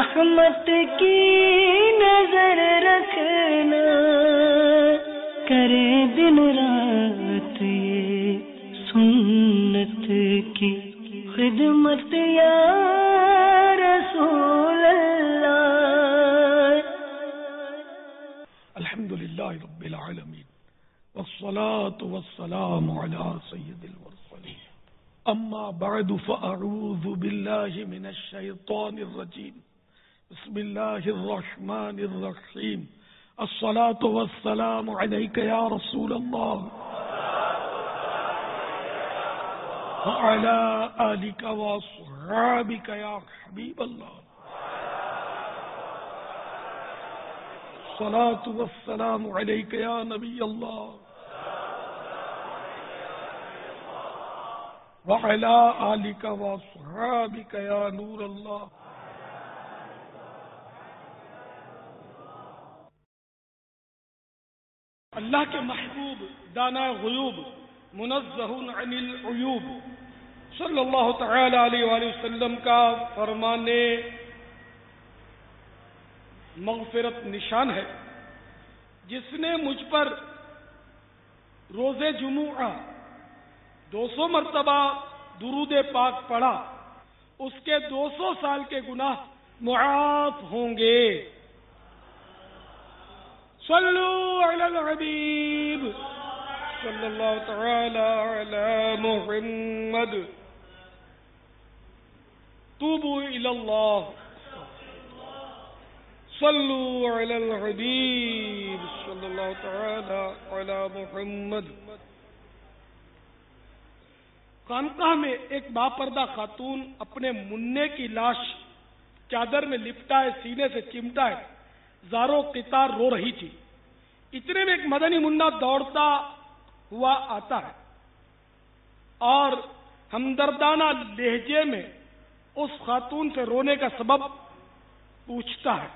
رحمت کی نظر رکھنا، کرے دن رات یہ سنت کی خدمت یا رسول اللہ۔ الحمدللہ رب العالمین والصلاة والسلام علی سید المرسلین، اما بعد فاعوذ باللہ من الشیطان الرجیم، بسم اللہ الرحمن الرحیم، الصلاة والسلام علیک یا رسول اللہ وعلی آلک واصحابک یا حبیب اللہ، الصلاة والسلام علیک یا نبی اللہ وعلی آلک واصحابک یا نور اللہ۔ اللہ کے محبوب دانا غیوب منزہ عن العیوب صلی اللہ تعالی علیہ وآلہ وسلم کا فرمان مغفرت نشان ہے، جس نے مجھ پر روز جمعہ 200 مرتبہ درود پاک پڑھا، اس کے 200 سال کے گناہ معاف ہوں گے۔ صلو علی الحبیب صلی اللہ تعالی علی محمد، توبوا الی اللہ، صلو علی الحبیب صلی اللہ تعالی علی محمد۔ خانقاہ میں ایک باپردہ خاتون اپنے منع کی لاش چادر میں لپٹائے سینے سے چمٹائے زاروں قطار رو رہی تھی۔ اتنے میں ایک مدنی منا دوڑتا ہوا آتا ہے اور ہمدردانہ لہجے میں اس خاتون سے رونے کا سبب پوچھتا ہے۔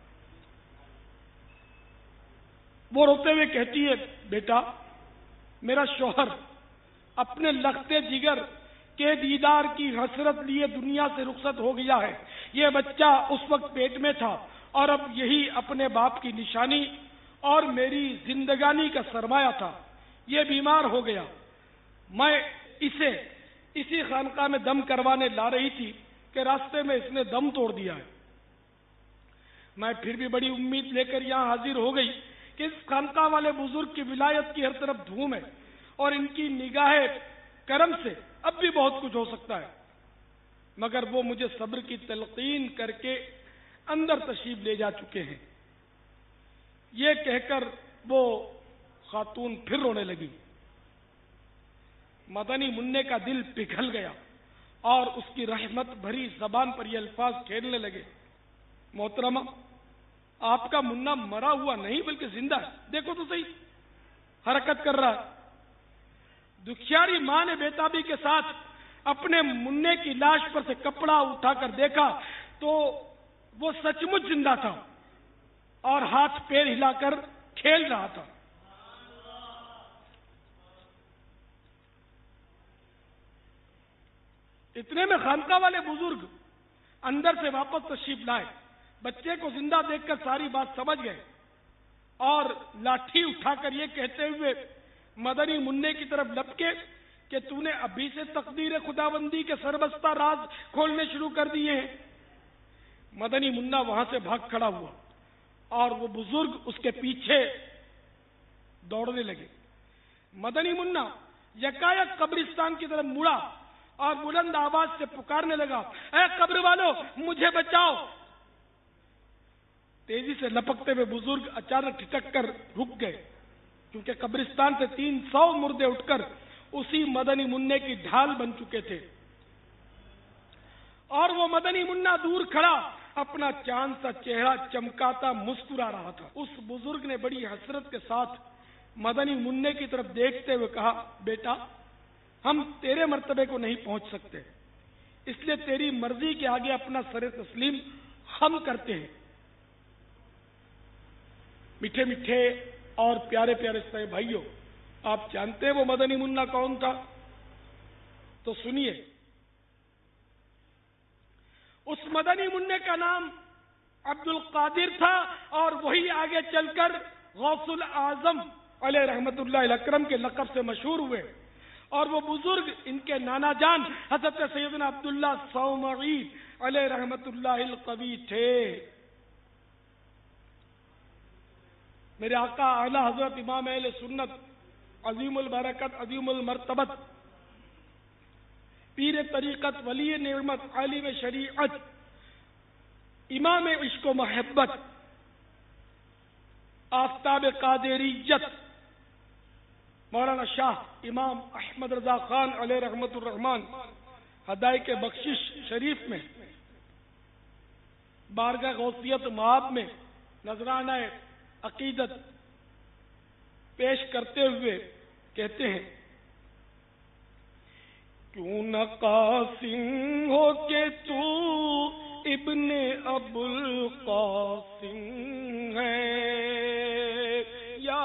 وہ روتے ہوئے کہتی ہے، بیٹا، میرا شوہر اپنے لختے جگر کے دیدار کی حسرت لیے دنیا سے رخصت ہو گیا ہے۔ یہ بچہ اس وقت پیٹ میں تھا اور اب یہی اپنے باپ کی نشانی اور میری زندگانی کا سرمایہ تھا۔ یہ بیمار ہو گیا، میں اسے اسی خانقاہ میں دم کروانے لا رہی تھی کہ راستے میں اس نے دم توڑ دیا ہے۔ میں پھر بھی بڑی امید لے کر یہاں حاضر ہو گئی کہ اس خانقاہ والے بزرگ کی ولایت کی ہر طرف دھوم ہے اور ان کی نگاہ کرم سے اب بھی بہت کچھ ہو سکتا ہے، مگر وہ مجھے صبر کی تلقین کر کے اندر تشریف لے جا چکے ہیں۔ یہ کہہ کر وہ خاتون پھر رونے لگی۔ مدنی منع کا دل پگھل گیا اور اس کی رحمت بھری زبان پر یہ الفاظ کھیلنے لگے، محترمہ، آپ کا منا مرا ہوا نہیں بلکہ زندہ ہے، دیکھو تو صحیح، حرکت کر رہا ہے۔ دکھیاری ماں نے بےتابی کے ساتھ اپنے منع کی لاش پر سے کپڑا اٹھا کر دیکھا تو وہ سچ مچ زندہ تھا اور ہاتھ پیر ہلا کر کھیل رہا تھا۔ اتنے میں خانقاہ والے بزرگ اندر سے واپس تشریف لائے، بچے کو زندہ دیکھ کر ساری بات سمجھ گئے اور لاٹھی اٹھا کر یہ کہتے ہوئے مدنی منع کی طرف لپکے کہ تو نے ابھی سے تقدیر خداوندی کے سربستہ راز کھولنے شروع کر دیے ہیں۔ مدنی منا وہاں سے بھاگ کھڑا ہوا اور وہ بزرگ اس کے پیچھے دوڑنے لگے۔ مدنی منا یکایک قبرستان کی طرف مڑا اور بلند آواز سے پکارنے لگا، اے قبر والو، مجھے بچاؤ۔ تیزی سے لپکتے ہوئے بزرگ اچانک ٹھٹک کر رک گئے، کیونکہ قبرستان سے 300 مردے اٹھ کر اسی مدنی منع کی ڈھال بن چکے تھے اور وہ مدنی منا دور کھڑا اپنا چاند سا چہرہ چمکاتا مسکرا رہا تھا۔ اس بزرگ نے بڑی حسرت کے ساتھ مدنی منع کی طرف دیکھتے ہوئے کہا، بیٹا، ہم تیرے مرتبے کو نہیں پہنچ سکتے، اس لیے تیری مرضی کے آگے اپنا سر تسلیم ہم کرتے ہیں۔ میٹھے میٹھے اور پیارے پیارے اسلامی بھائیوں، آپ جانتے ہیں وہ مدنی منا کون تھا؟ تو سنیے، اس مدنی منع کا نام عبد القادر تھا، اور وہی آگے چل کر غوث الاعظم علیہ رحمت اللہ الاکرم کے لقب سے مشہور ہوئے. اور وہ بزرگ ان کے نانا جان حضرت سیدنا عبداللہ صومعی علیہ رحمت اللہ القوی تھے. میرے آقا اعلی حضرت امام اہل سنت عظیم البرکت عظیم المرتبت پیر طریقت ولی نعمت عالم شریعت امام عشق و محبت آفتاب قادریت مولانا شاہ امام احمد رضا خان علیہ رحمت الرحمان ہدایت بخشش شریف میں بارگاہ غوثیت مآب میں نذرانہ عقیدت پیش کرتے ہوئے کہتے ہیں، کیوں نہ قاسم ہو کہ تو ابن ابو القاسم ہے یا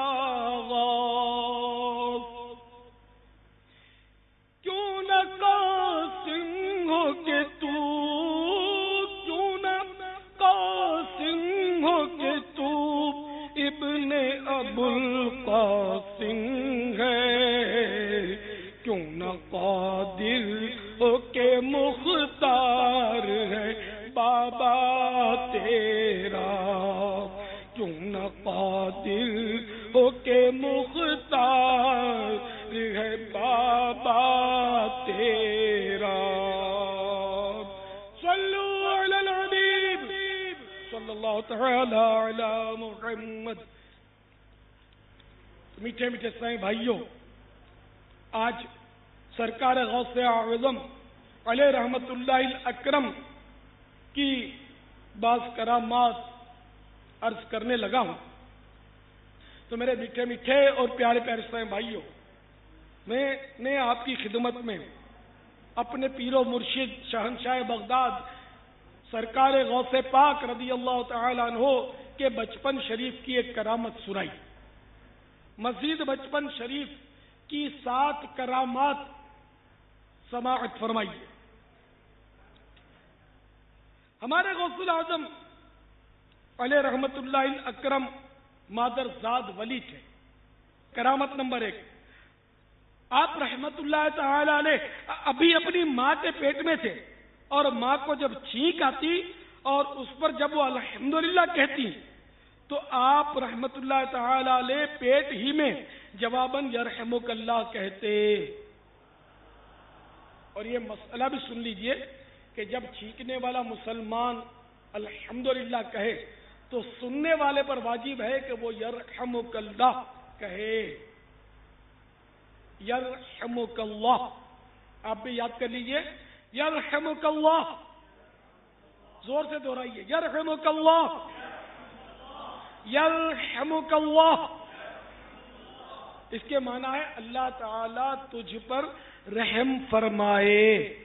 غوث، کیوں نہ قاسم ہو کہ تو، کیوں نہ قاسم ہو کہ تو ابن ابو القاسم ہے، کیوں نہ قادر ہو کے مختار ہے بابا تیرا، کیوں نہ قادر ہو کے مختار ہے بابا تیرا. صلو علی الحبیب صلی اللہ تعالی علی محمد. میٹھے میٹھے سائیں بھائیوں، آج سرکار غوث اعظم علیہ رحمت اللہ الاکرم کی بعض کرامات عرض کرنے لگا ہوں. تو میرے میٹھے میٹھے اور پیارے پیارے سائیں بھائیوں، میں نے آپ کی خدمت میں اپنے پیر و مرشد شہنشاہ بغداد سرکار غوث پاک رضی اللہ تعالی عنہ کے بچپن شریف کی ایک کرامت سنائی. مزید بچپن شریف کی 7 کرامات سماعت فرمائیے. ہمارے غوث الاعظم علیہ رحمت اللہ الاکرم مادر زاد ولی تھے. کرامت نمبر 1، آپ رحمت اللہ تعالی علیہ ابھی اپنی ماں کے پیٹ میں تھے، اور ماں کو جب چھینک آتی اور اس پر جب وہ الحمدللہ کہتی تو آپ رحمت اللہ تعالی علیہ پیٹ ہی میں جواباً یرحمک اللہ کہتے. اور یہ مسئلہ بھی سن لیجئے کہ جب چھینکنے والا مسلمان الحمدللہ کہے تو سننے والے پر واجب ہے کہ وہ یرحمک اللہ کہے. یرحمک اللہ، آپ بھی یاد کر لیجئے، یرحمک اللہ، زور سے دہرائیے، یرحمک اللہ، یرحمک اللہ. اس کے معنی ہے اللہ تعالی تجھ پر رحم فرمائے.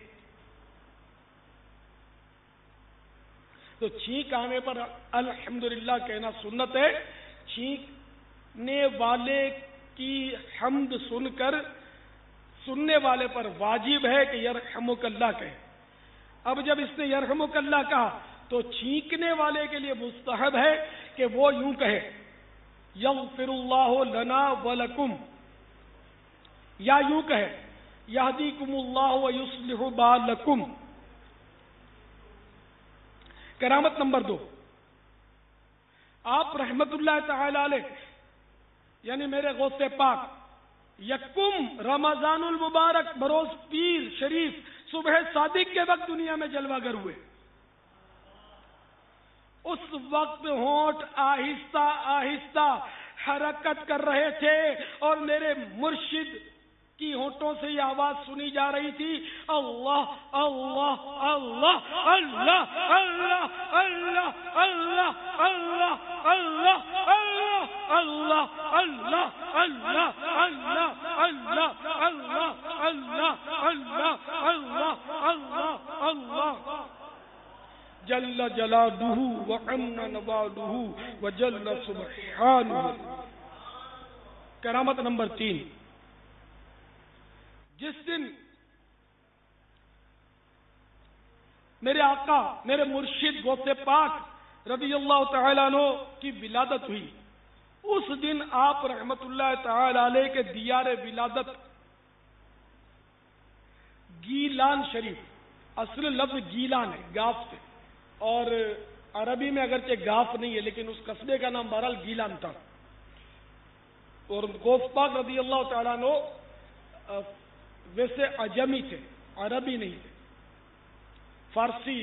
تو چھینک آنے پر الحمدللہ کہنا سنت ہے. چھینکنے والے کی حمد سن کر سننے والے پر واجب ہے کہ یرحمک اللہ کہے. اب جب اس نے یرحمک اللہ کہا تو چھینکنے والے کے لیے مستحب ہے کہ وہ یوں کہے، یغفر اللہ لنا ولکم، یا یوں کہے، یہدیکم اللہ ویصلح بالکم. کرامت نمبر 2، آپ رحمت اللہ تعالی علیہ یعنی میرے غوث پاک یکم رمضان المبارک بروز پیر شریف صبح صادق کے وقت دنیا میں جلوہ گر ہوئے. اس وقت ہونٹ آہستہ آہستہ حرکت کر رہے تھے اور میرے مرشد کی ہونٹوں سے یہ آواز سنی جا رہی تھی، اللہ اللہ اللہ اللہ اللہ اللہ اللہ اللہ اللہ اللہ اللہ اللہ اللہ اللہ اللہ اللہ اللہ اللہ اللہ جل جلالہ وعم نوالہ وجل سبحانہ. کرامت نمبر 3، جس دن میرے آقا میرے مرشد غوث پاک رضی اللہ تعالیٰ عنہ کی ولادت ہوئی، اس دن آپ رحمت اللہ تعالی علیہ کے دیار ولادت گیلان شریف، اصل لفظ گیلان ہے گاف سے، اور عربی میں اگرچہ گاف نہیں ہے لیکن اس قصبے کا نام بہرحال گیلان تھا. اور غوث پاک رضی اللہ تعالیٰ عنہ ویسے عجمی تھے، عربی نہیں تھے، فارسی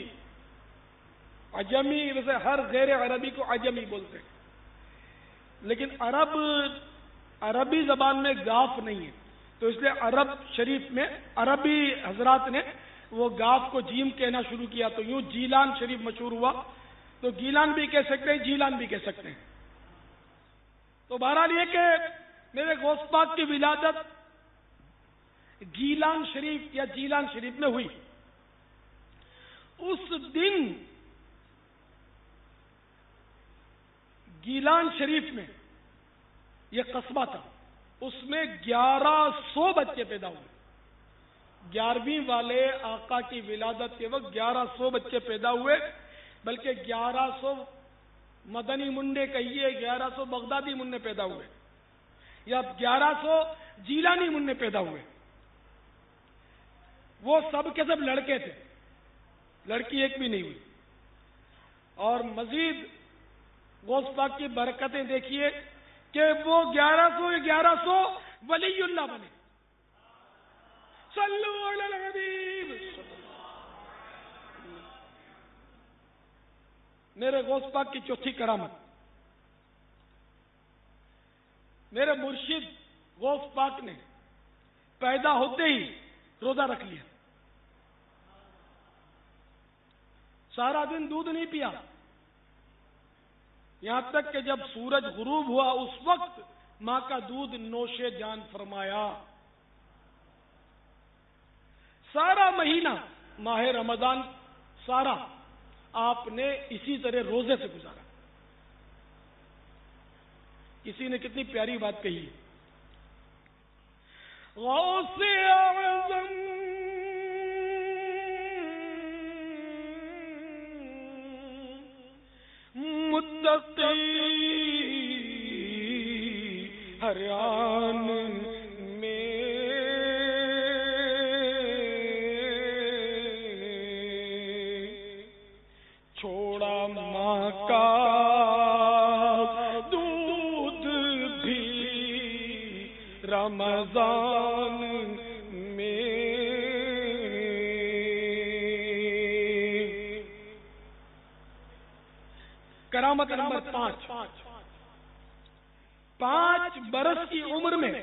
عجمی، ویسے ہر غیر عربی کو عجمی بولتے ہیں، لیکن عربی زبان میں گاف نہیں ہے، تو اس لیے عرب شریف میں عربی حضرات نے وہ گاف کو جیم کہنا شروع کیا، تو یوں جیلان شریف مشہور ہوا. تو گیلان بھی کہہ سکتے ہیں، جیلان بھی کہہ سکتے ہیں. تو بہرحال یہ کہ میرے غوث پاک کی ولادت گیلان شریف یا جیلان شریف میں ہوئی. اس دن گیلان شریف میں یہ قصبہ تھا، اس میں 1100 بچے پیدا ہوئے. 11ویں والے آقا کی ولادت کے وقت 1100 بچے پیدا ہوئے، بلکہ 1100 مدنی منڈے کہیے، 1100 بغدادی منڈے پیدا ہوئے، یا 1100 جیلانی منڈے پیدا ہوئے. وہ سب کے سب لڑکے تھے، لڑکی ایک بھی نہیں ہوئی. اور مزید غوث پاک کی برکتیں دیکھیے کہ وہ 1100 ولی اللہ بنے. صلو علی الحبیب. میرے غوث پاک کی چوتھی کرامت، میرے مرشد غوث پاک نے پیدا ہوتے ہی روزہ رکھ لیا، سارا دن دودھ نہیں پیا، یہاں تک کہ جب سورج غروب ہوا اس وقت ماں کا دودھ نوش جان فرمایا. سارا مہینہ ماہ رمضان سارا آپ نے اسی طرح روزے سے گزارا. کسی نے کتنی پیاری بات کہی ہے، غوث اعظم متقی ہر آن میں چھوڑا ماں کا دودھ بھی رمضان میں. کرامت نمبر 5 برس کی عمر میں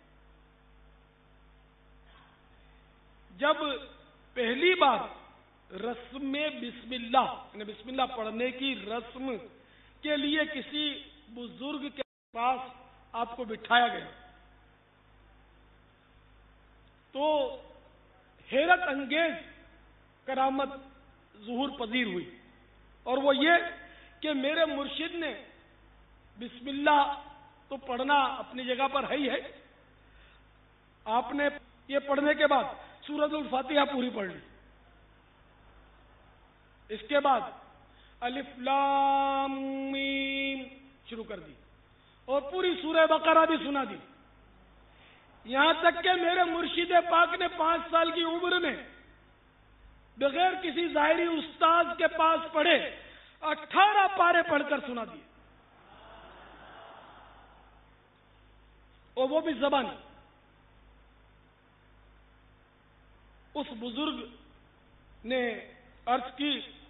جب پہلی بار رسم بسم اللہ یعنی بسم اللہ پڑھنے کی رسم کے لیے کسی بزرگ کے پاس آپ کو بٹھایا گیا تو حیرت انگیز کرامت ظہور پذیر ہوئی، اور وہ یہ کہ میرے مرشد نے بسم اللہ تو پڑھنا اپنی جگہ پر ہے ہی ہے، آپ نے یہ پڑھنے کے بعد سورۃ الفاتحہ پوری پڑھ لی، اس کے بعد الف لام میم شروع کر دی اور پوری سورہ بقرہ بھی سنا دی. یہاں تک کہ میرے مرشد پاک نے 5 سال کی عمر میں بغیر کسی ظاہری استاد کے پاس پڑھے 18 پارے پڑھ کر سنا دیے، اور وہ بھی زبانی. اس بزرگ نے عرض کی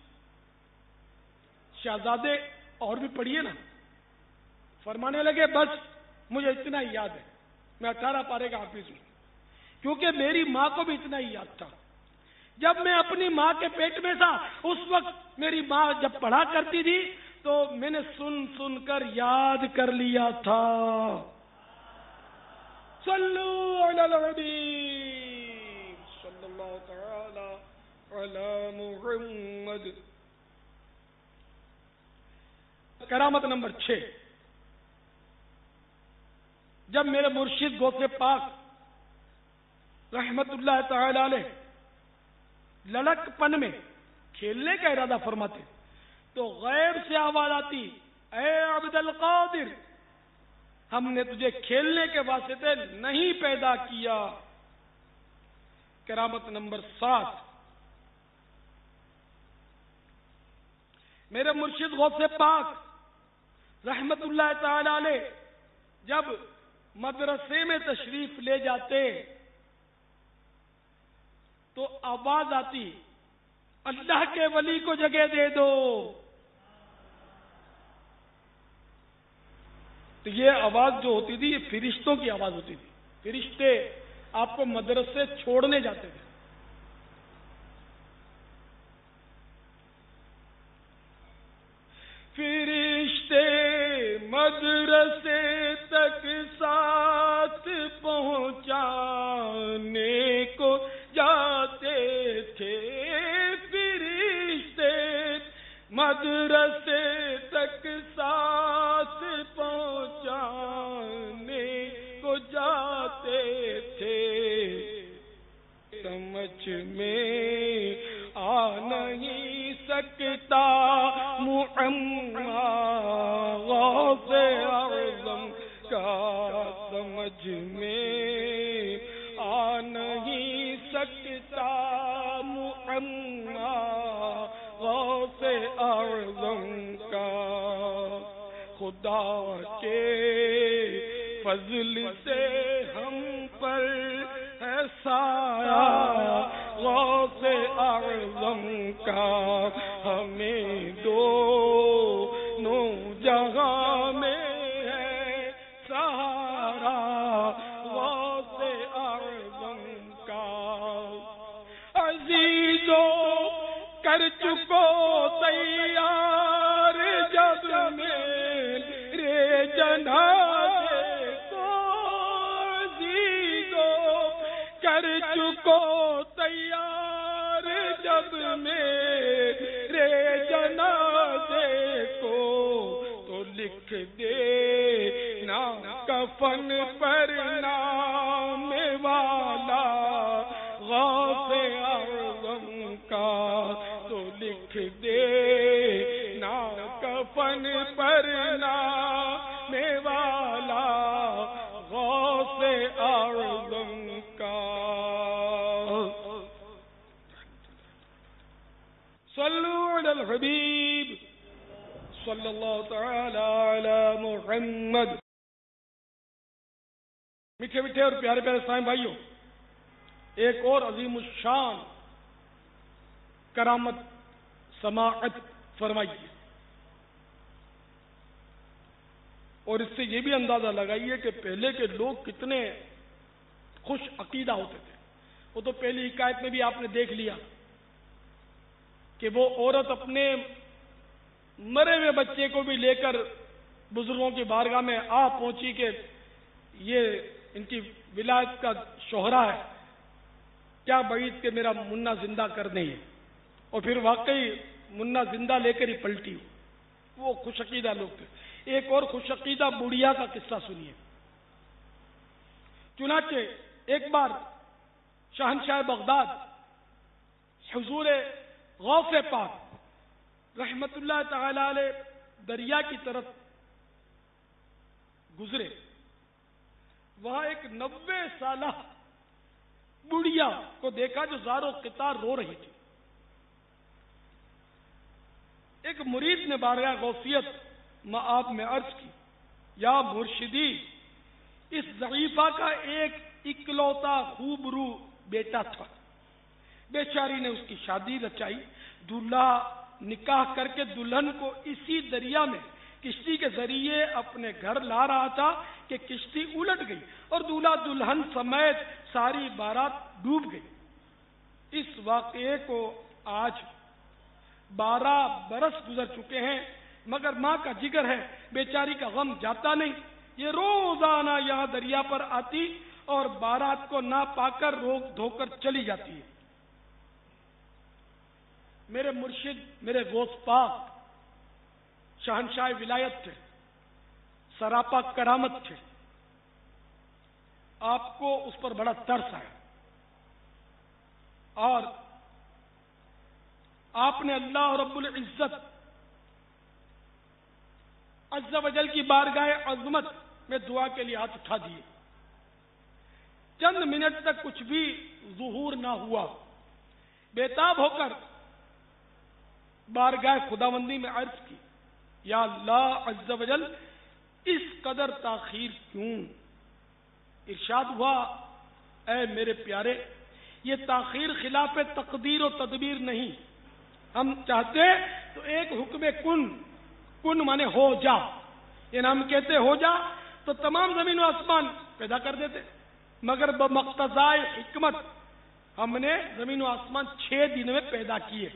شہزادے اور بھی پڑھیے نا. فرمانے لگے بس مجھے اتنا ہی یاد ہے، میں 18 پارے کا حافظ ہوں، کیونکہ میری ماں کو بھی اتنا ہی یاد تھا. جب میں اپنی ماں کے پیٹ میں تھا اس وقت میری ماں جب پڑھا کرتی تھی تو میں نے سن سن کر یاد کر لیا تھا. صلو علی الحبیب صلی اللہ تعالی علی محمد. کرامت نمبر 6 جب میرے مرشد غوث پاک رحمت اللہ تعالی علیہ لڑک پن میں کھیلنے کا ارادہ فرماتے تو غیب سے آواز آتی، اے عبد القادر، ہم نے تجھے کھیلنے کے واسطے نہیں پیدا کیا۔ کرامت نمبر 7، میرے مرشد غوث پاک رحمت اللہ تعالی علیہ جب مدرسے میں تشریف لے جاتے تو آواز آتی، اللہ کے ولی کو جگہ دے دو۔ تو یہ آواز جو ہوتی تھی یہ فرشتوں کی آواز ہوتی تھی، فرشتے آپ کو مدرسے چھوڑنے جاتے تھے۔ فرشتے مدرسے تک ساتھ پہنچانے کو جاتے تھے، فرشتے مدرسے تک ساتھ پہنچانے کو جاتے تھے، سمجھ میں آ نہیں سکتا معمہ غوث اعظم کا، سمجھ میں آ نہیں سکتا معمہ غوث اعظم کا، خدا کے فضل سے ہم پر ہے سایہ غوث اعظم کا، ہمیں دونوں جہاں میں ہے سہارا غوث اعظم کا، عزیزوں کر چکو تیار جب میرے جنازے کو، عزیزوں کر چکو تیار جب میرے جنازے کو، تو لکھ دے نا کفن پر نام والا غوث اعظم کا، تو لکھ دے نا کفن پر نام والا غوث اعظم کا۔ صلو علی الحبیب صلی اللہ تعالی علی محمد۔ میٹھے میٹھے اور پیارے پیارے اسلام بھائیوں، ایک اور عظیم الشان کرامت سماعت فرمائیے، اور اس سے یہ بھی اندازہ لگائیے کہ پہلے کے لوگ کتنے خوش عقیدہ ہوتے تھے۔ وہ تو پہلی حکایت میں بھی آپ نے دیکھ لیا کہ وہ عورت اپنے مرے ہوئے بچے کو بھی لے کر بزرگوں کی بارگاہ میں آ پہنچی کہ یہ ان کی ولایت کا شوہرا ہے، کیا بعید کہ میرا منا زندہ کر دیں، اور پھر واقعی منا زندہ لے کر ہی پلٹی۔ وہ خوش عقیدہ لوگ تھے۔ ایک اور خوش عقیدہ بڑھیا کا قصہ سنیے۔ چنانچہ ایک بار شہنشاہ بغداد حضور غوث پاک رحمت اللہ تعالی علیہ دریا کی طرف گزرے، وہاں ایک 90 سالہ بڑھیا کو دیکھا جو زار و قطار رو رہی تھی۔ ایک مرید نے بارگاہ غوثیت آپ میں عرض کی، یا مرشدی، اس ضعیفہ کا ایک اکلوتا خوبرو بیٹا تھا، بیچاری نے اس کی شادی رچائی، دولہا نکاح کر کے دلہن کو اسی دریا میں کشتی کے ذریعے اپنے گھر لا رہا تھا کہ کشتی الٹ گئی اور دولہا دلہن سمیت ساری بارات ڈوب گئی۔ اس واقعے کو آج 12 برس گزر چکے ہیں، مگر ماں کا جگر ہے، بیچاری کا غم جاتا نہیں۔ یہ روزانہ یہاں دریا پر آتی اور بارات کو نہ پا کر روک دھو کر چلی جاتی ہے۔ میرے مرشد میرے غوث پاک شہنشاہ ولایت تھے، سراپا کرامت تھے، آپ کو اس پر بڑا ترس آیا اور آپ نے اللہ رب العزت عز و جل کی بارگاہ عظمت میں دعا کے لیے ہاتھ اٹھا دیے. چند منٹ تک کچھ بھی ظہور نہ ہوا. بےتاب ہو کر بارگاہ خداوندی میں عرض کی، یا اللہ عز و جل اس قدر تاخیر کیوں؟ ارشاد ہوا، اے میرے پیارے، یہ تاخیر خلاف تقدیر و تدبیر نہیں. ہم چاہتے تو ایک حکم کن مانے ہو جا، یعنی ہم کہتے ہو جا تو تمام زمین و آسمان پیدا کر دیتے، مگر بمقتضائے حکمت ہم نے زمین و آسمان 6 دن میں پیدا کیے.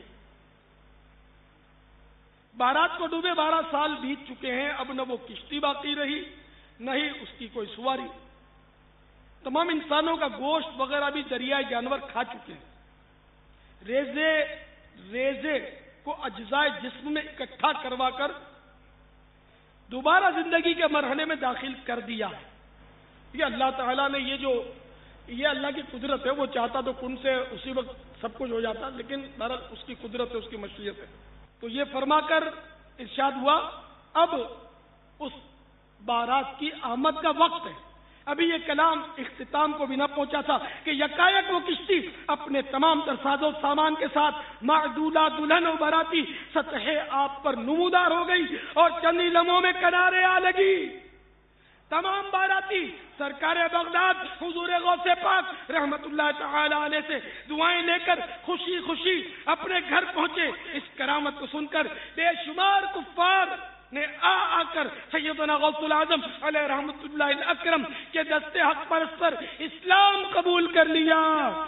بارات کو ڈوبے 12 سال بیت چکے ہیں، اب نہ وہ کشتی باقی رہی نہ ہی اس کی کوئی سواری. تمام انسانوں کا گوشت وغیرہ بھی دریائے جانور کھا چکے ہیں. ریزے کو اجزائے جسم میں اکٹھا کروا کر دوبارہ زندگی کے مرحلے میں داخل کر دیا ہے. یہ اللہ تعالیٰ نے یہ اللہ کی قدرت ہے. وہ چاہتا تو کن سے اسی وقت سب کچھ ہو جاتا، لیکن بہرحال اس کی قدرت ہے، اس کی مشیت ہے. تو یہ فرما کر ارشاد ہوا، اب اس بارات کی آمد کا وقت ہے. ابھی یہ کلام اختتام کو بھی نہ پہنچا تھا کہ یکایک وہ کشتی اپنے تمام تر ساز و سامان کے ساتھ معدودہ دلہن و باراتی سطح آپ پر نمودار ہو گئی اور چند ہی لمحوں میں کنارے آ لگی. تمام باراتی سرکار بغداد حضور غوث پاک رحمت اللہ تعالی علیہ سے دعائیں لے کر خوشی خوشی اپنے گھر پہنچے. اس کرامت کو سن کر بے شمار کفار نے آ کر سیدنا غوث العظم علیہ رحمت اللہ الاکرم کے دستے حق پرست پر اسلام قبول کر لیا.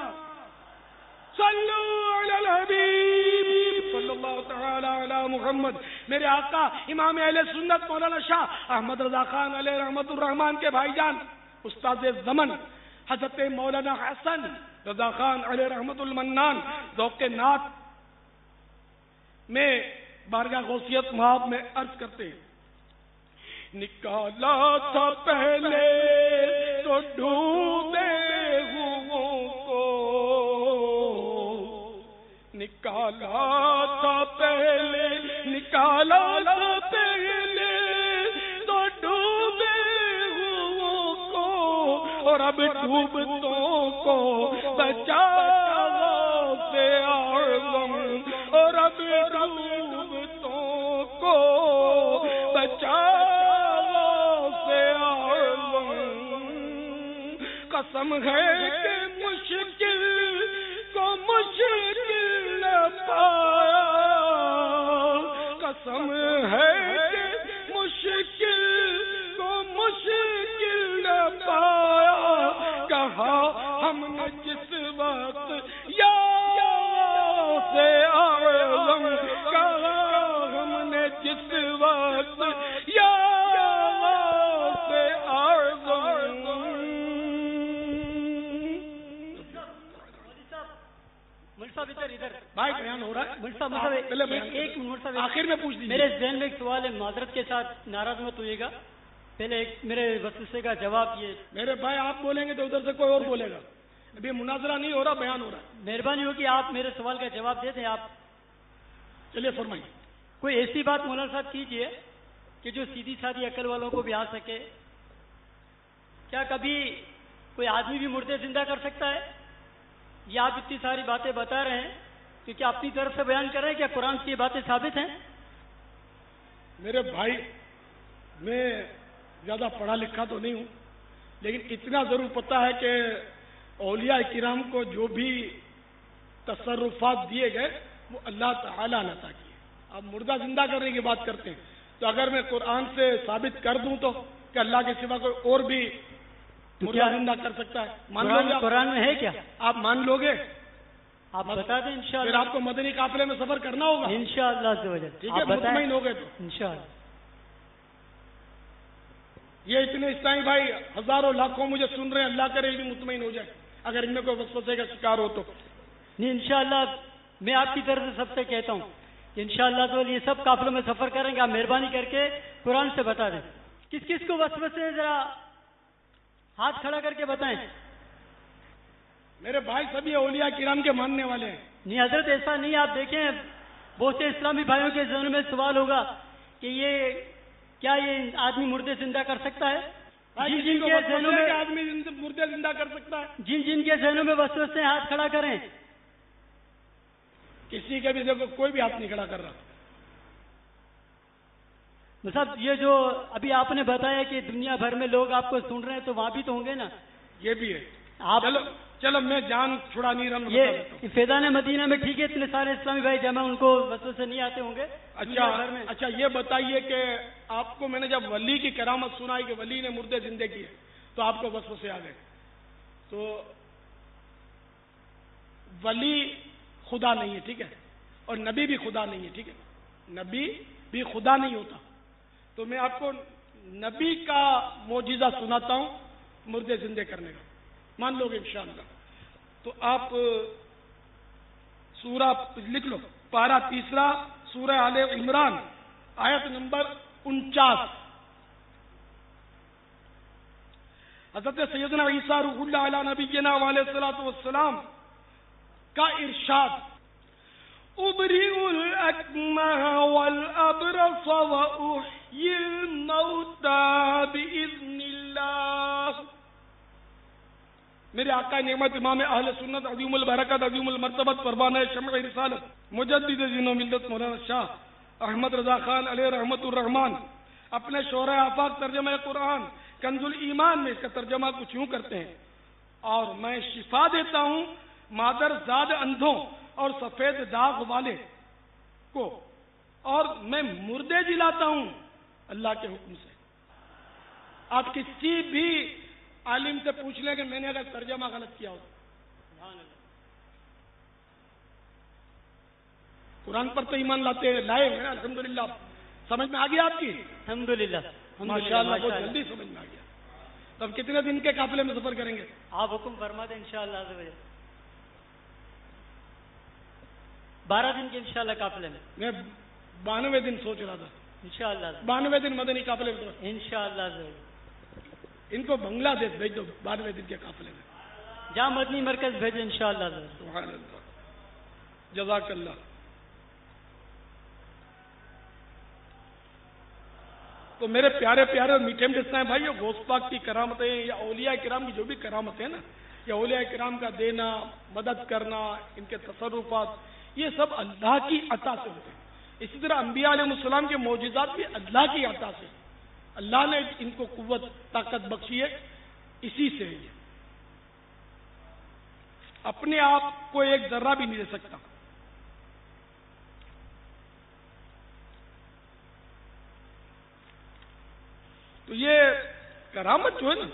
صلو علی الحبیب صلی اللہ تعالی علی محمد. میرے آقا امام اہل سنت مولانا شاہ احمد رضا خان علیہ رحمت الرحمان کے بھائی جان استاد زمن حضرت مولانا حسن رضا خان علیہ رحمت المنان ذوق نعت میں بارگاہ غوثیت مآب میں عرض کرتے ہیں، نکالا تھا پہلے تو ڈوبے ہوں کو، نکالا تھا پہلے تو ڈوبے ہوں کو، اور اب ڈوبتوں کو بچا سے اعظم، اور اب ڈوبتوں کو بچا سے اعظم. قسم ہے کہ مشکل کو مشکل نہ پایا، قسم ہے کہ مشکل کو مشکل نہ پایا. کہا ہم نے جس وقت یا سے اعظم، کہا ہم نے جس وقت یا سے اعظم. ادھر بھائی بیان ہو رہا ہے. ایک منٹ آخر میں پوچھ دیجیے. میرے ذہن میں ایک سوال ہے، معذرت کے ساتھ ناراض مت ہوئیے گا. پہلے ایک میرے وسوسے کا جواب. یہ میرے بھائی آپ بولیں گے تو ادھر سے کوئی اور بولے گا. ابھی مناظرہ نہیں ہو رہا، بیان ہو رہا ہے. مہربانی ہوگی آپ میرے سوال کا جواب دے دیں. آپ چلیے فرمائیے. کوئی ایسی بات مولانا صاحب کیجئے کہ جو سیدھی سادھی عقل والوں کو بھی آ سکے. کیا کبھی کوئی آدمی بھی مردے زندہ کر سکتا ہے؟ یا آپ اتنی ساری باتیں بتا رہے ہیں کہ کیا اپنی طرف سے بیان کر رہے ہیں؟ کیا قرآن سے یہ باتیں ثابت ہیں؟ میرے بھائی میں زیادہ پڑھا لکھا تو نہیں ہوں، لیکن اتنا ضرور پتا ہے کہ اولیاء کرام کو جو بھی تصرفات دیے گئے وہ اللہ تعالیٰ نے عطا کیے. اب مردہ زندہ کرنے کی بات کرتے ہیں تو اگر میں قرآن سے ثابت کر دوں تو کہ اللہ کے سوا کوئی اور بھی مردہ زندہ کر سکتا ہے؟ مان لو گے؟ قرآن میں ہے کیا؟ آپ مان لو گے؟ آپ بتا دیں. پھر انشاءاللہ آپ کو مدنی قافلے میں سفر کرنا ہوگا انشاءاللہ. ٹھیک ہے، مطمئن ہو گئے تو انشاءاللہ. یہ اتنے اسلامی بھائی ہزاروں لاکھوں مجھے سن رہے ہیں، اللہ کرے بھی مطمئن ہو جائے اگر ان میں کوئی وسوسے کا شکار ہو تو. نہیں انشاءاللہ میں آپ کی طرف سے سب سے کہتا ہوں کہ انشاءاللہ تو یہ سب قافلوں میں سفر کریں گے. آپ مہربانی کر کے قرآن سے بتا دیں. کس کس کو وسوسے ذرا ہاتھ کھڑا کر کے بتائیں. میرے بھائی سبھی اولیاء کرام کے ماننے والے ہیں. نہیں حضرت ایسا نہیں. آپ دیکھیں بہت سے اسلامی بھائیوں کے ذہن میں سوال ہوگا کہ یہ کیا یہ آدمی مردے زندہ کر سکتا ہے؟ جن جن کے ذہنوں میں آدمی مردے زندہ کر سکتا ہے، جن جن کے ذہنوں میں وسوسے ہیں ہاتھ کھڑا کریں. کسی کے بھی دیکھو کوئی بھی ہاتھ نہیں کھڑا کر رہا. صاحب یہ جو ابھی آپ نے بتایا کہ دنیا بھر میں لوگ آپ کو سن رہے ہیں تو وہاں بھی تو ہوں گے نا. یہ بھی ہے. آپ چلو میں جان چھڑا نہیں رہا. یہ فیضان مدینہ میں ٹھیک ہے اتنے سارے اسلامی بھائی جمع ان کو وسوسے نہیں آتے ہوں گے. اچھا یہ بتائیے کہ آپ کو میں نے جب ولی کی کرامت سنائی کہ ولی نے مردے زندے کیے تو آپ کو وسوسے آ گئے. تو ولی خدا نہیں ہے، ٹھیک ہے، اور نبی بھی خدا نہیں ہے، ٹھیک ہے، نبی بھی خدا نہیں ہوتا. تو میں آپ کو نبی کا معجزہ سناتا ہوں مردے زندے کرنے کا، مان لو گے انشاءاللہ. تو آپ سورہ لکھ لو، پارہ 3 سورہ آل عمران آیت نمبر 49. حضرت سیدنا عیسیٰ روح اللہ علیہ نبینا علیہ الصلوۃ والسلام کا ارشاد، ابرئ الاکمہ والابرص واحیی الموتى باذن اللہ. میرے آقا نعمت امام اہل سنت عظیم البرکت عظیم المرتبت پروانہ شمع رسالت مجدد دین و ملت مولانا شاہ احمد رضا خان علیہ رحمت الرحمان اپنے شورۂ آفاق ترجمہ قرآن کنز الایمان میں اس کا ترجمہ کچھ یوں کرتے ہیں، اور میں شفا دیتا ہوں مادر زاد اندھوں اور سفید داغ والے کو، اور میں مردے جلاتا ہوں اللہ کے حکم سے. آپ کسی بھی عالم سے پوچھ لیں کہ میں نے اگر ترجمہ غلط کیا ہو. قرآن پر تو ایمان لائے ہیں الحمدللہ. سمجھ میں آ گیا آپ کی؟ الحمدللہ ماشاءاللہ بہت جلدی سمجھ میں آ گیا. تو اب کتنے دن کے قافلے میں سفر کریں گے؟ آپ حکم فرما دیں انشاءاللہ. 12 دن کے انشاءاللہ قافلے میں. میں 92 دن سوچ رہا تھا. انشاءاللہ 92 دن مدنی قافلے میں. انشاءاللہ ان کو بنگلہ دیش بھیج دو 92 دن کے قافلے میں. جہاں مدنی مرکز بھیجے انشاءاللہ. سبحان اللہ، جزاک اللہ. تو میرے پیارے پیارے اور میٹھے میٹھے بھائی، غوث پاک کی کرامتیں یا اولیاء کرام کی جو بھی کرامتیں نا، یا اولیاء کرام کا دینا، مدد کرنا، ان کے تصرفات، یہ سب اللہ کی عطا سے ہوتے ہیں. اسی طرح انبیاء علیہ السلام کے معجزات بھی اللہ کی عطا سے. اللہ نے ان کو قوت طاقت بخشی ہے، اسی سے ہے. یہ اپنے آپ کو ایک ذرہ بھی نہیں دے سکتا. تو یہ کرامت جو ہے نا،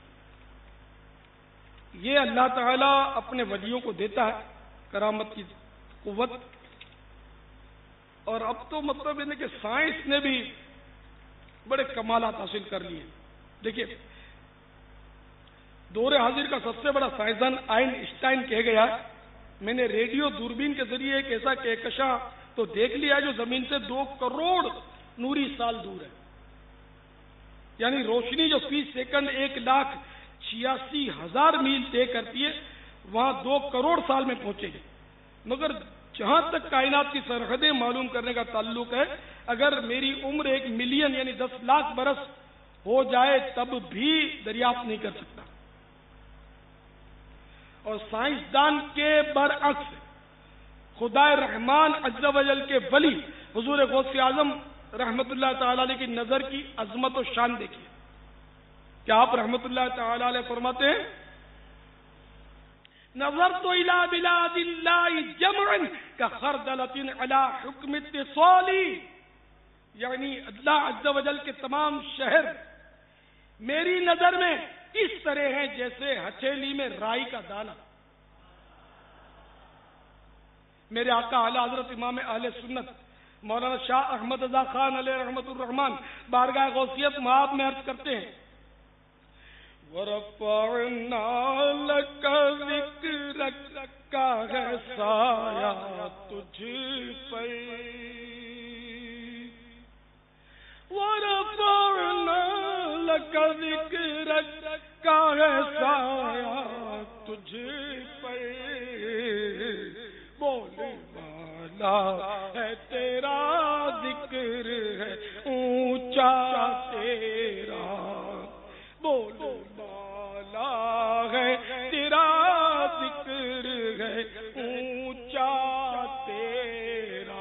یہ اللہ تعالیٰ اپنے ولیوں کو دیتا ہے کرامت کی قوت. اور اب تو مطلب ہے کہ سائنس نے بھی بڑے کمالات حاصل کر لیے. دیکھیے، دور حاضر کا سب سے بڑا سائنسدان آئنسٹائن کہہ گیا، میں نے ریڈیو دوربین کے ذریعے ایک ایسا کہکشاں تو دیکھ لیا جو زمین سے 2 کروڑ نوری سال دور ہے. یعنی روشنی جو فی سیکنڈ 1,86,000 میل طے کرتی ہے، وہاں 2 کروڑ سال میں پہنچے گی. مگر جہاں تک کائنات کی سرحدیں معلوم کرنے کا تعلق ہے، اگر میری عمر 1 ملین یعنی 10 لاکھ برس ہو جائے تب بھی دریافت نہیں کر سکتا. اور سائنسدان کے برعکس خدا رحمان عز و جل کے ولی حضور غوث اعظم رحمت اللہ تعالی علیہ کی نظر کی عظمت و شان دیکھیے. کیا آپ رحمت اللہ تعالی علیہ فرماتے ہیں، نظرت الى بلاد اللہ جمعا كخردلۃ علی حکم اتصالی، یعنی اللہ عز و جل کے تمام شہر میری نظر میں اس طرح ہیں جیسے ہتھیلی میں رائی کا دانہ. میرے آقا اعلی حضرت امام اہل سنت مولانا شاہ احمد رضا خان علیہ رحمت الرحمان بارگاہ غوثیت مآب میں عرض کرتے ہیں، وَرَفَعْنَا لَكَ ذِكْرَكَ کا ہے سایہ تجھ پر، وَرَفَعْنَا لَكَ ذِكْرَكَ کا ہے سایہ تجھ پر، بولنے والا ہے تیرا ذکر ذکر ہے اونچا تیرا، بول بالا ہے تیرا ذکر ہے اونچا تیرا۔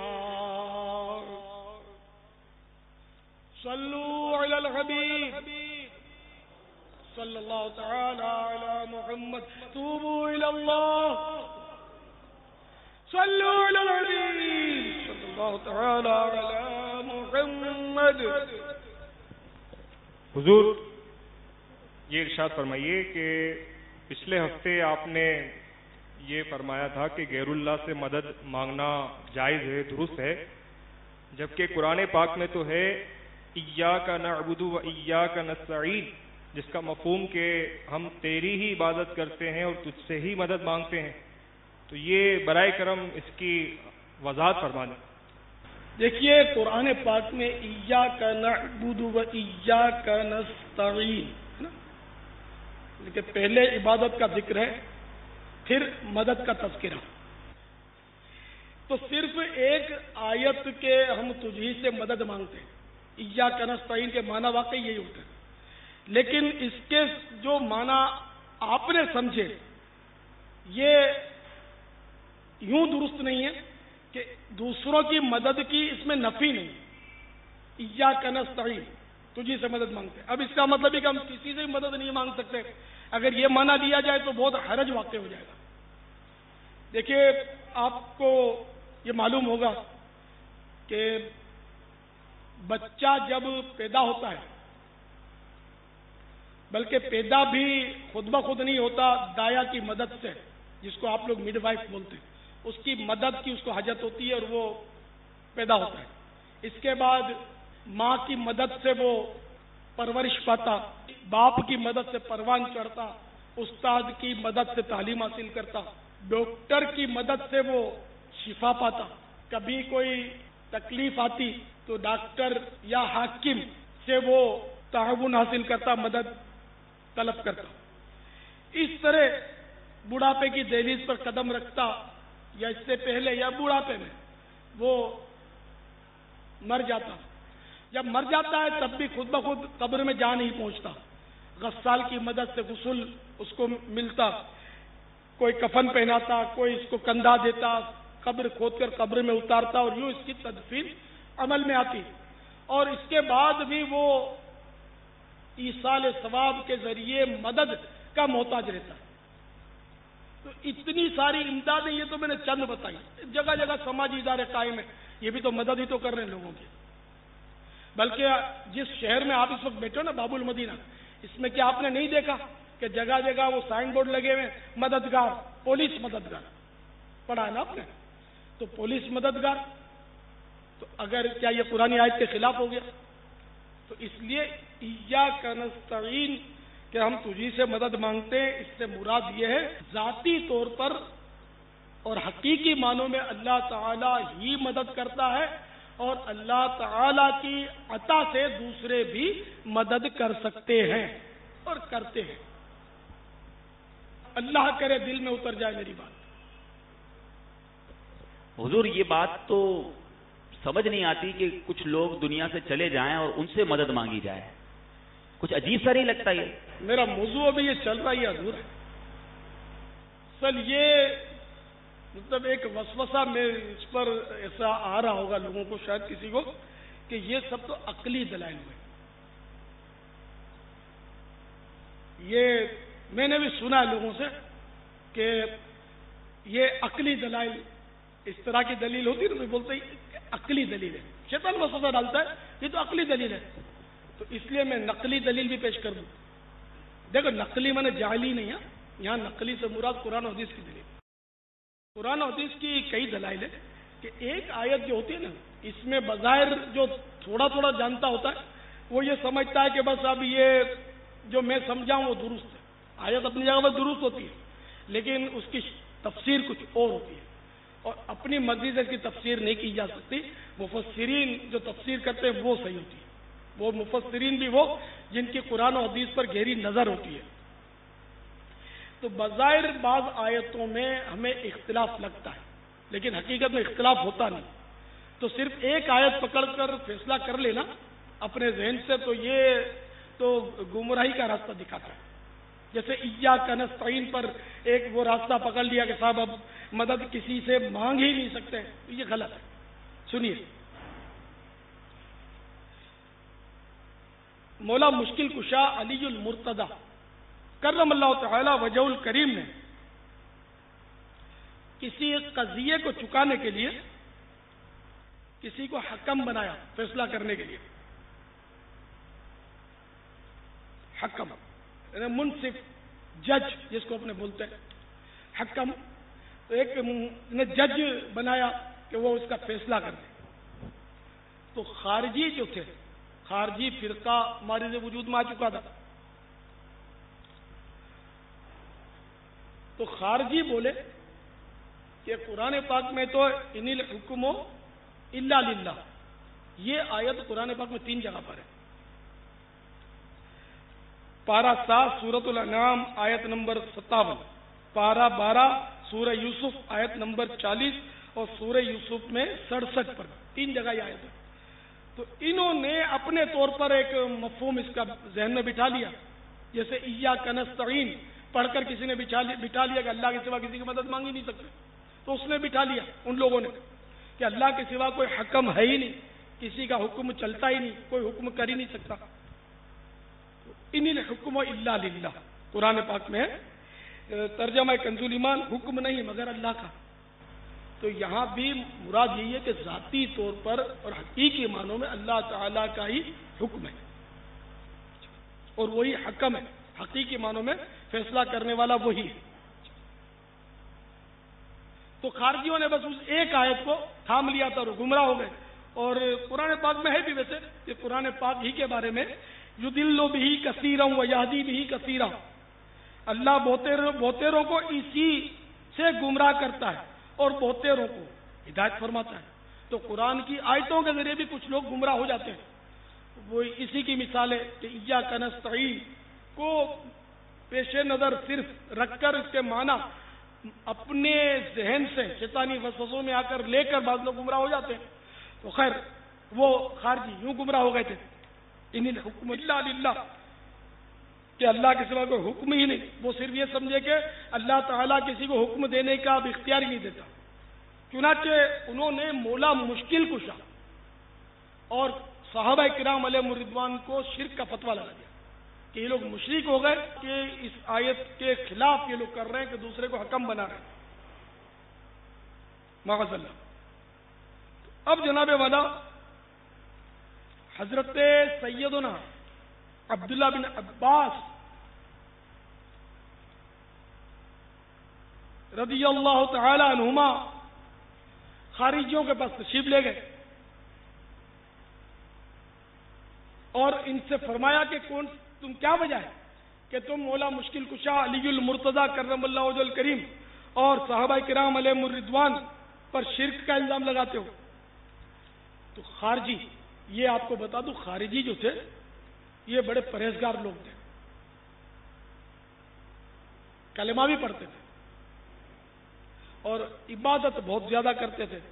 صلو علی الحبیب صلی اللہ تعالی علی محمد، توبوا الی اللہ، صلو علی الحبیب صلی اللہ تعالی علی محمد۔ حضور یہ ارشاد فرمائیے کہ پچھلے ہفتے آپ نے یہ فرمایا تھا کہ غیر اللہ سے مدد مانگنا جائز ہے، درست ہے، جبکہ قرآن پاک میں تو ہے ایاک نعبد و ایاک نستعین، جس کا مفہوم کہ ہم تیری ہی عبادت کرتے ہیں اور تجھ سے ہی مدد مانگتے ہیں، تو یہ برائے کرم اس کی وضاحت فرما دیں۔ دیکھیے قرآن پاک میں ایاک نعبد و ایاک نستعین، لیکن پہلے عبادت کا ذکر ہے، پھر مدد کا تذکرہ۔ تو صرف ایک آیت کے ہم تجھی سے مدد مانگتے ہیں، ایاک نستعین کے معنی واقعی یہی ہوتے ہیں، لیکن اس کے جو معنی آپ نے سمجھے یہ یوں درست نہیں ہے کہ دوسروں کی مدد کی اس میں نفی نہیں، ایاک نستعین تجھی سے مدد مانگتے ہیں۔ اب اس کا مطلب ہے کہ ہم کسی سے مدد نہیں مانگ سکتے، اگر یہ معنی دیا جائے تو بہت حرج واقع ہو جائے گا۔ دیکھیے آپ کو یہ معلوم ہوگا کہ بچہ جب پیدا ہوتا ہے، بلکہ پیدا بھی خود بخود نہیں ہوتا، دایا کی مدد سے، جس کو آپ لوگ مڈ وائف بولتے ہیں، اس کی مدد کی اس کو حاجت ہوتی ہے اور وہ پیدا ہوتا ہے۔ اس کے بعد ماں کی مدد سے وہ پرورش پاتا، باپ کی مدد سے پروان چڑھتا، استاد کی مدد سے تعلیم حاصل کرتا، ڈاکٹر کی مدد سے وہ شفا پاتا، کبھی کوئی تکلیف آتی تو ڈاکٹر یا حاکم سے وہ تعاون حاصل کرتا، مدد طلب کرتا۔ اس طرح بڑھاپے کی دہلیز پر قدم رکھتا یا اس سے پہلے یا بڑھاپے میں وہ مر جاتا، جب مر جاتا ہے تب بھی خود بخود قبر میں جا نہیں پہنچتا، غسال کی مدد سے غسل اس کو ملتا، کوئی کفن پہناتا، کوئی اس کو کندھا دیتا، قبر کھود کر قبر میں اتارتا، اور یوں اس کی تدفین عمل میں آتی، اور اس کے بعد بھی وہ ایصال ثواب کے ذریعے مدد کا محتاج رہتا ہے۔ تو اتنی ساری امدادیں، یہ تو میں نے چند بتائی، جگہ جگہ سماجی ادارے قائم ہیں، یہ بھی تو مدد ہی تو کر رہے ہیں لوگوں کی۔ بلکہ جس شہر میں آپ اس وقت بیٹھے ہو نا، باب المدینہ، اس میں کیا آپ نے نہیں دیکھا کہ جگہ جگہ وہ سائن بورڈ لگے ہوئے، مددگار، پولیس مددگار، پڑھا ہے نا آپ نے؟ تو پولیس مددگار، تو اگر کیا یہ قرآن آیت کے خلاف ہو گیا؟ تو اس لیے ایاک نستعین کہ ہم تجھی سے مدد مانگتے ہیں، اس سے مراد یہ ہے ذاتی طور پر اور حقیقی معنوں میں اللہ تعالی ہی مدد کرتا ہے، اور اللہ تعالی کی عطا سے دوسرے بھی مدد کر سکتے ہیں اور کرتے ہیں۔ اللہ کرے دل میں اتر جائے میری بات۔ حضور یہ بات تو سمجھ نہیں آتی کہ کچھ لوگ دنیا سے چلے جائیں اور ان سے مدد مانگی جائے، کچھ عجیب سا نہیں لگتا یہ؟ میرا موضوع ابھی یہ چل رہا ہے حضور، اصل یہ مطلب ایک وسوسہ میں اس پر ایسا آ رہا ہوگا لوگوں کو، شاید کسی کو، کہ یہ سب تو عقلی دلائل ہوئے۔ یہ میں نے بھی سنا ہے لوگوں سے کہ یہ عقلی دلائل، اس طرح کی دلیل ہوتی ہے نا، بولتے ہیں عقلی دلیل ہے، شیطان وسوسہ ڈالتا ہے، یہ تو عقلی دلیل ہے، تو اس لیے میں نقلی دلیل بھی پیش کر دوں۔ دیکھو نقلی میں نے جعلی نہیں ہے، یہاں نقلی سے مراد قرآن و حدیث کی دلیل۔ قرآن و حدیث کی کئی دلائل ہے کہ ایک آیت جو ہوتی ہے نا، اس میں بظاہر جو تھوڑا تھوڑا جانتا ہوتا ہے وہ یہ سمجھتا ہے کہ بس اب یہ جو میں سمجھاؤں وہ درست ہے۔ آیت اپنی جگہ پر درست ہوتی ہے، لیکن اس کی تفسیر کچھ اور ہوتی ہے، اور اپنی مرضی سے اس کی تفسیر نہیں کی جا سکتی۔ مفسرین جو تفسیر کرتے ہیں وہ صحیح ہوتی ہے، وہ مفسرین بھی وہ جن کی قرآن و حدیث پر گہری نظر ہوتی ہے۔ تو بظاہر بعض آیتوں میں ہمیں اختلاف لگتا ہے، لیکن حقیقت میں اختلاف ہوتا نہیں، تو صرف ایک آیت پکڑ کر فیصلہ کر لینا اپنے ذہن سے، تو یہ تو گمراہی کا راستہ دکھاتا ہے. جیسے ایاک نستعین پر ایک وہ راستہ پکڑ لیا کہ صاحب اب مدد کسی سے مانگ ہی نہیں سکتے، تو یہ غلط ہے. سنیے، مولا مشکل کشا علی المرتضی کرم اللہ تعالی وجہ الکریم نے کسی قضیے کو چکانے کے لیے کسی کو حکم بنایا، فیصلہ کرنے کے لیے. حکم یعنی منصف، جج جس کو اپنے بولتے ہیں حکم، تو ایک نے جج بنایا کہ وہ اس کا فیصلہ کر دے. تو خارجی جو تھے، خارجی فرقہ مارز وجود میں آ چکا تھا، تو خارجی بولے کہ قرآن پاک میں تو ان الحکم الا للہ، یہ آیت قرآن پاک میں 3 جگہ پر ہے. پارہ 7 سورۃ الانعام آیت نمبر 57، پارہ 12 سورہ یوسف آیت نمبر 40 اور سورہ یوسف میں 67 پر 3 جگہ یہ آیت ہے. تو انہوں نے اپنے طور پر ایک مفہوم اس کا ذہن میں بٹھا لیا، جیسے ایاک نستعین پڑھ کر کسی نے بٹھا لیا کہ اللہ کے سوا کسی کی مدد مانگ ہی نہیں سکتے. تو اس نے بٹھا لیا ان لوگوں نے کہ اللہ کے سوا کوئی حکم ہے ہی نہیں، کسی کا حکم چلتا ہی نہیں، کوئی حکم کر ہی نہیں سکتا. ان الحکم الا للہ قرآن پاک میں ہے. ترجمہ کنز ایمان، حکم نہیں مگر اللہ کا. تو یہاں بھی مراد یہی ہے کہ ذاتی طور پر اور حقیقی معنوں میں اللہ تعالی کا ہی حکم ہے اور وہی حکم ہے. حقیقی معنوں میں فیصلہ کرنے والا وہی ہے. تو خارجیوں نے بس اس ایک آیت کو تھام لیا تھا اور گمراہ ہو گئے. اور قرآن پاک میں ہے بھی ویسے کہ قرآن پاک ہی کے بارے میں یضل بہ کثیرا ویہدی بہ کثیرا، اللہ بہتےروں کو اسی سے گمراہ کرتا ہے اور بہتےروں کو ہدایت فرماتا ہے. تو قرآن کی آیتوں کے ذریعے بھی کچھ لوگ گمراہ ہو جاتے ہیں. وہ اسی کی مثال ہے کہ ایاک نستعین کو پیش نظر صرف رکھ کر اس کے معنی اپنے ذہن سے شیطانی وسوسوں میں آ کر لے کر بعض لوگ گمراہ ہو جاتے ہیں. تو خیر وہ خارجی یوں گمراہ ہو گئے تھے. ان الحکم الا للہ کہ اللہ کے سوا کوئی حکم ہی نہیں. وہ صرف یہ سمجھے کہ اللہ تعالیٰ کسی کو حکم دینے کا اب اختیار ہی نہیں دیتا. چنانچہ انہوں نے مولا مشکل کشا اور صحابہ کرام علیہم الرضوان کو شرک کا فتویٰ لگا دیا کہ یہ لوگ مشرک ہو گئے کہ اس آیت کے خلاف یہ لوگ کر رہے ہیں کہ دوسرے کو حکم بنا رہے ہیں. معاذ اللہ. اب جناب والا حضرت سیدنا عبداللہ بن عباس رضی اللہ تعالی عنہما خارجیوں کے پاس تشریف لے گئے اور ان سے فرمایا کہ تم کیا وجہ ہے کہ تم مولا مشکل کشا علی المرتضی کرم اللہ وجہ الکریم اور صحابہ کرام علیہم الرضوان پر شرک کا الزام لگاتے ہو. تو خارجی، یہ آپ کو بتا دوں، خارجی جو تھے یہ بڑے پرہیزگار لوگ تھے، کلمہ بھی پڑھتے تھے اور عبادت بہت زیادہ کرتے تھے،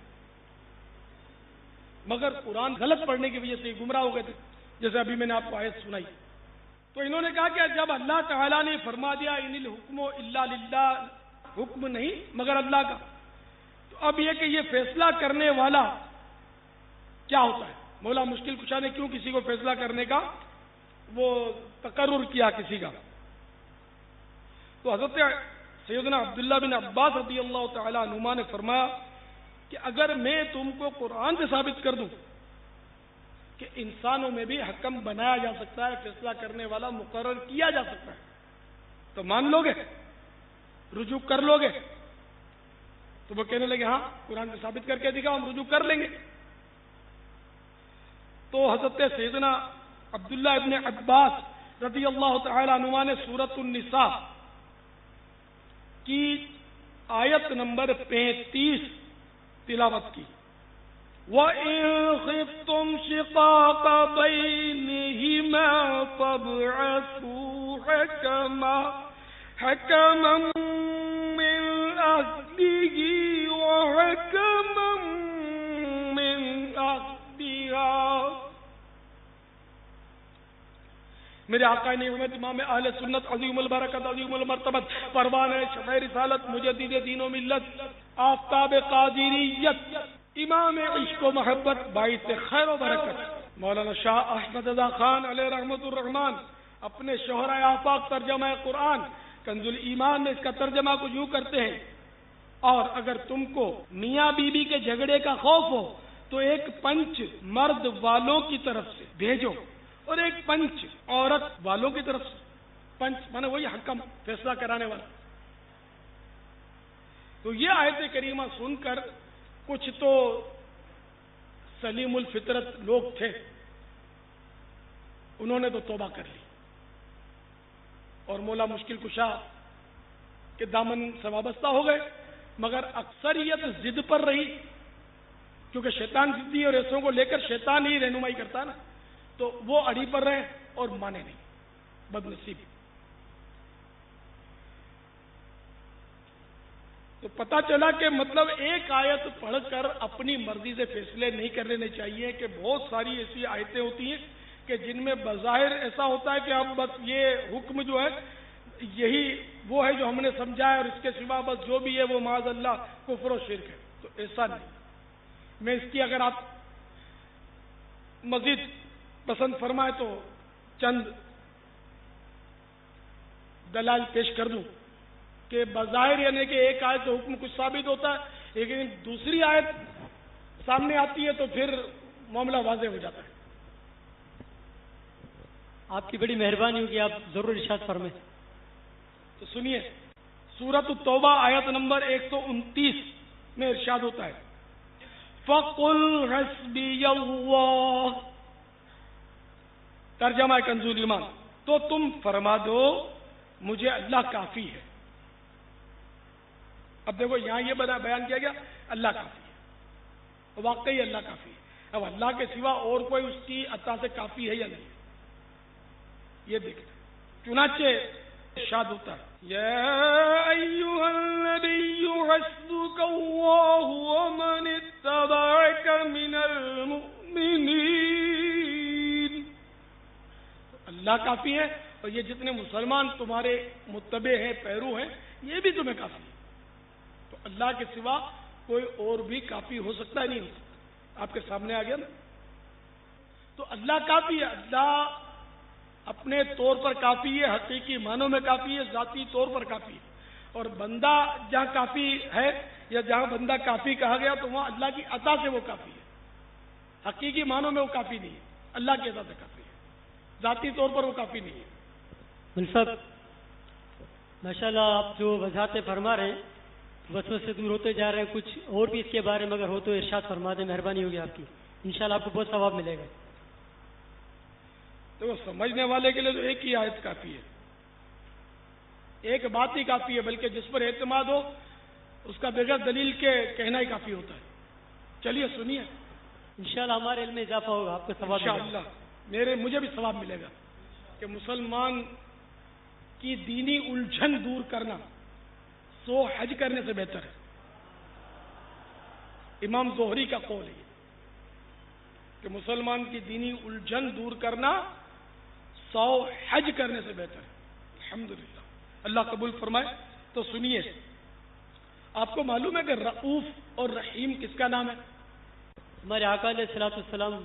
مگر قرآن غلط پڑھنے کی وجہ سے گمراہ ہو گئے تھے، جیسے ابھی میں نے آپ کو آیت سنائی. تو انہوں نے کہا کہ جب اللہ تعالیٰ نے فرما دیا ان الحکم الا للہ، حکم نہیں مگر اللہ کا، تو اب یہ کہ یہ فیصلہ کرنے والا کیا ہوتا ہے. مولا مشکل کشا نے کیوں کسی کو فیصلہ کرنے کا وہ تقرر کیا کسی کا. تو حضرت سیدنا عبداللہ بن عباس رضی اللہ تعالی عنہما نے فرمایا کہ اگر میں تم کو قرآن سے ثابت کر دوں کہ انسانوں میں بھی حکم بنایا جا سکتا ہے، فیصلہ کرنے والا مقرر کیا جا سکتا ہے، تو مان لو گے، رجوع کر لو گے؟ تو وہ کہنے لگے ہاں قرآن سے ثابت کر کے دکھاؤ، ہم رجوع کر لیں گے. تو حضرت سیدنا عبداللہ ابن عباس رضی اللہ تعالی عنہما نے سورۃ النساء کی آیت نمبر 35 تلاوت کی. وَإِن خِفْتُمْ شِقَاقَ بَيْنِهِمَا فَابْعَثُوا حَكَمًا مِّنْ أَهْلِهِ وَحَكَمًا مِّنْ میرے آقا نعمت امام اہل سنت عظیم البرکت عظیم المرتبت پروان شمع رسالت مجدد دین و ملت آفتاب قادریت امام عشق و محبت باعث خیر و برکت مولانا شاہ احمد رضا خان علیہ رحمت الرحمان اپنے شہرۂ آفاق ترجمہ قرآن کنز الایمان میں اس کا ترجمہ کچھ یوں کرتے ہیں، اور اگر تم کو میاں بیوی کے جھگڑے کا خوف ہو تو ایک پنچ مرد والوں کی طرف سے بھیجو اور ایک پنچ عورت والوں کی طرف سے. پنچ مانے وہی حکم، فیصلہ کرانے والا. تو یہ آیت کریمہ سن کر کچھ تو سلیم الفطرت لوگ تھے، انہوں نے تو توبہ کر لی اور مولا مشکل کشا کے دامن سے وابستہ ہو گئے، مگر اکثریت ضد پر رہی، کیونکہ شیطان ضدی اور ایسوں کو لے کر شیطان ہی رہنمائی کرتا ہے نا، تو وہ اڑی پر رہے اور مانے نہیں. بد نصیب. تو پتہ چلا کہ مطلب ایک آیت پڑھ کر اپنی مرضی سے فیصلے نہیں کر لینے چاہیے، کہ بہت ساری ایسی آیتیں ہوتی ہیں کہ جن میں بظاہر ایسا ہوتا ہے کہ اب بس یہ حکم جو ہے یہی وہ ہے جو ہم نے سمجھا ہے اور اس کے سوا بس جو بھی ہے وہ معاذ اللہ کفر و شرک ہے. تو ایسا نہیں. میں اس کی اگر آپ مزید پسند فرمائے تو چند دلائل پیش کر دوں کہ بظاہر یعنی کہ ایک آیت تو حکم کچھ ثابت ہوتا ہے، لیکن دوسری آیت سامنے آتی ہے تو پھر معاملہ واضح ہو جاتا ہے. آپ کی بڑی مہربانی ہوگی، آپ ضرور ارشاد فرمائیں. تو سنیے، سورۃ التوبہ آیت نمبر 129 میں ارشاد ہوتا ہے فَقُلْ حَسْبِيَ اللَّهُ. ترجمہ کنز الایمان، تو تم فرما دو مجھے اللہ کافی ہے. اب دیکھو یہاں یہ بیان کیا گیا اللہ کافی ہے، واقعی اللہ کافی ہے. اب اللہ کے سوا اور کوئی اس کی عطا سے کافی ہے یا نہیں، یہ دیکھیں. چنانچہ ارشاد ہوتا ہے یا ایھا النبی حسبک اللہ ومن اتبعک من المؤمنین. اللہ کافی ہے اور یہ جتنے مسلمان تمہارے متبع ہیں، پیرو ہیں، یہ بھی تمہیں کافی ہے. تو اللہ کے سوا کوئی اور بھی کافی ہو سکتا ہے؟ نہیں ہو سکتا. آپ کے سامنے آ گیا نا. تو اللہ کافی ہے، اللہ اپنے طور پر کافی ہے، حقیقی معنوں میں کافی ہے، ذاتی طور پر کافی ہے. اور بندہ جہاں کافی ہے یا جہاں بندہ کافی کہا گیا تو وہاں اللہ کی عطا سے وہ کافی ہے. حقیقی معنوں میں وہ کافی نہیں ہے، اللہ کی عطا سے کافی ہے. ذاتی طور پر وہ کافی نہیں ہے. مل صاحب ماشاءاللہ آپ جو وضاحتیں فرما رہے ہیں وسوسے سے دور ہوتے جا رہے ہیں. کچھ اور بھی اس کے بارے میں اگر ہو تو ارشاد فرما دیں، مہربانی ہوگی آپ کی. انشاءاللہ آپ کو بہت ثواب ملے گا. تو سمجھنے والے کے لیے تو ایک ہی آیت کافی ہے، ایک بات ہی کافی ہے، بلکہ جس پر اعتماد ہو اس کا بغیر دلیل کے کہنا ہی کافی ہوتا ہے. چلیے سنیے، انشاءاللہ ہمارے علم میں اضافہ ہوگا، آپ کو ثواب ملے گا. انشاءاللہ مجھے بھی ثواب ملے گا کہ مسلمان کی دینی الجھن دور کرنا 100 حج کرنے سے بہتر ہے. امام زہری کا قول ہے کہ مسلمان کی دینی الجھن دور کرنا 100 حج کرنے سے بہتر ہے. الحمدللہ، اللہ قبول فرمائے. تو سنیے، آپ کو معلوم ہے کہ رؤوف اور رحیم کس کا نام ہے؟ ہمارے آقا علیہ الصلوۃ والسلام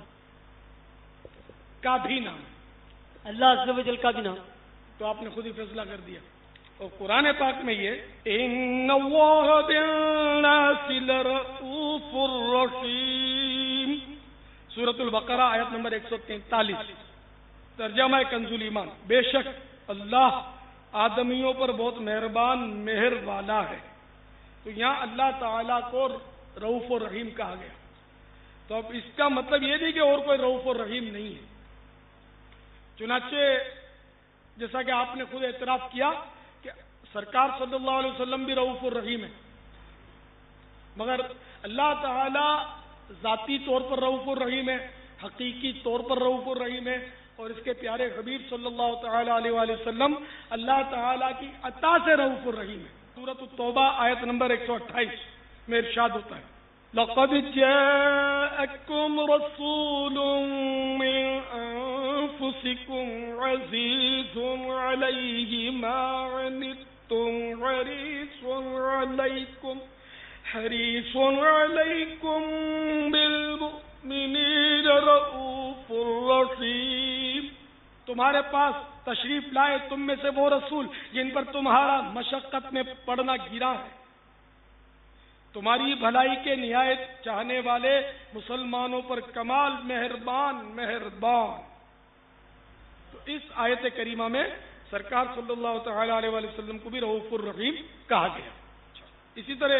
کا بھی نام ہے، اللہ عز و جل کا بھی نام. تو آپ نے خود ہی فیصلہ کر دیا. اور قرآن پاک میں یہ ان اللہ بالناس لرؤوف الرحیم، سورۃ البقرہ آیت نمبر 143. ترجمہ کنز الایمان، بے شک اللہ آدمیوں پر بہت مہربان مہر والا ہے. تو یہاں اللہ تعالیٰ کو رؤوف اور رحیم کہا گیا. تو اب اس کا مطلب یہ نہیں کہ اور کوئی رؤوف اور رحیم نہیں ہے. چنانچہ جیسا کہ آپ نے خود اعتراف کیا کہ سرکار صلی اللہ علیہ وسلم بھی رؤوف الرحیم ہے، مگر اللہ تعالی ذاتی طور پر رؤوف الرحیم ہے، حقیقی طور پر رؤوف الرحیم ہے. اور اس کے پیارے حبیب صلی اللہ تعالی علیہ وآلہ وسلم اللہ تعالی کی عطا سے رؤوف الرحیم ہے. سورۃ التوبہ آیت نمبر 128 میں ارشاد ہوتا ہے لقد جاءكم رسول من أنفسكم عزيز عليه ما عنتم حريص عليكم بالمؤمنين رؤوف رحيم. تمہارے پاس تشریف لائے تم میں سے وہ رسول جن پر تمہارا مشقت میں پڑنا گرا ہے، تمہاری بھلائی کے نہایت چاہنے والے، مسلمانوں پر کمال مہربان. تو اس آیت کریمہ میں سرکار صلی اللہ تعالی علیہ وآلہ وسلم کو بھی رؤوف الرحیم کہا گیا. اسی طرح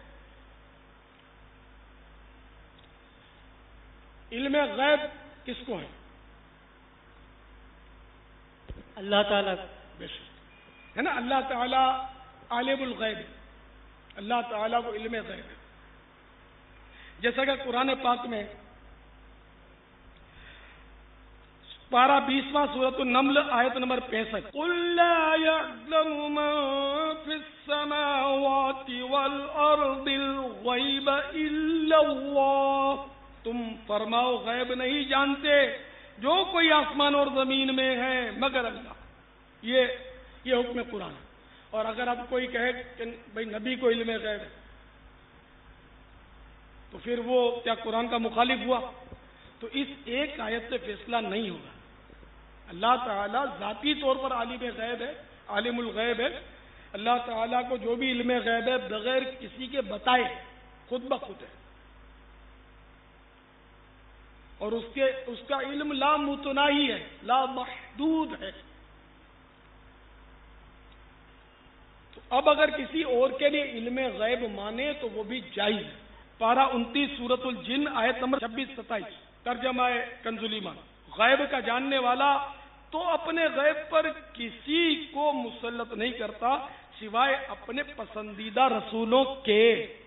علم غیب کس کو ہے؟ اللہ تعالیٰ بے شک ہے نا. اللہ تعالیٰ عالم الغیب، اللہ تعالیٰ کو علم غیب ہے. جیسا کہ قرآن پاک میں پارہ 20واں سورۃ النمل آیت نمبر 65 قُلْ لَا يَعْلَمُ مَن فِي السَّمَاوَاتِ وَالْأَرْضِ الْغَيْبَ إِلَّا اللَّهُ. تم فرماؤ غیب نہیں جانتے جو کوئی آسمان اور زمین میں ہے مگر اللہ. یہ حکم قرآن ہے. اور اگر اب کوئی کہے کہ بھائی نبی کو علم غیب ہے تو پھر وہ کیا قرآن کا مخالف ہوا؟ تو اس ایک آیت سے فیصلہ نہیں ہوگا. اللہ تعالیٰ ذاتی طور پر عالم غیب ہے، عالم الغیب ہے. اللہ تعالیٰ کو جو بھی علم غیب ہے بغیر کسی کے بتائے خود بخود ہے، اور اس کا علم لا متناہی ہے، لا محدود ہے. تو اب اگر کسی اور کے لیے علم غیب مانے تو وہ بھی جائز ہے. پارہ 29 سورۃ الجن آیت نمبر 26-27 ترجمہ کنز الایمان. غیب کا جاننے والا تو اپنے غیب پر کسی کو مسلط نہیں کرتا سوائے اپنے پسندیدہ رسولوں کے.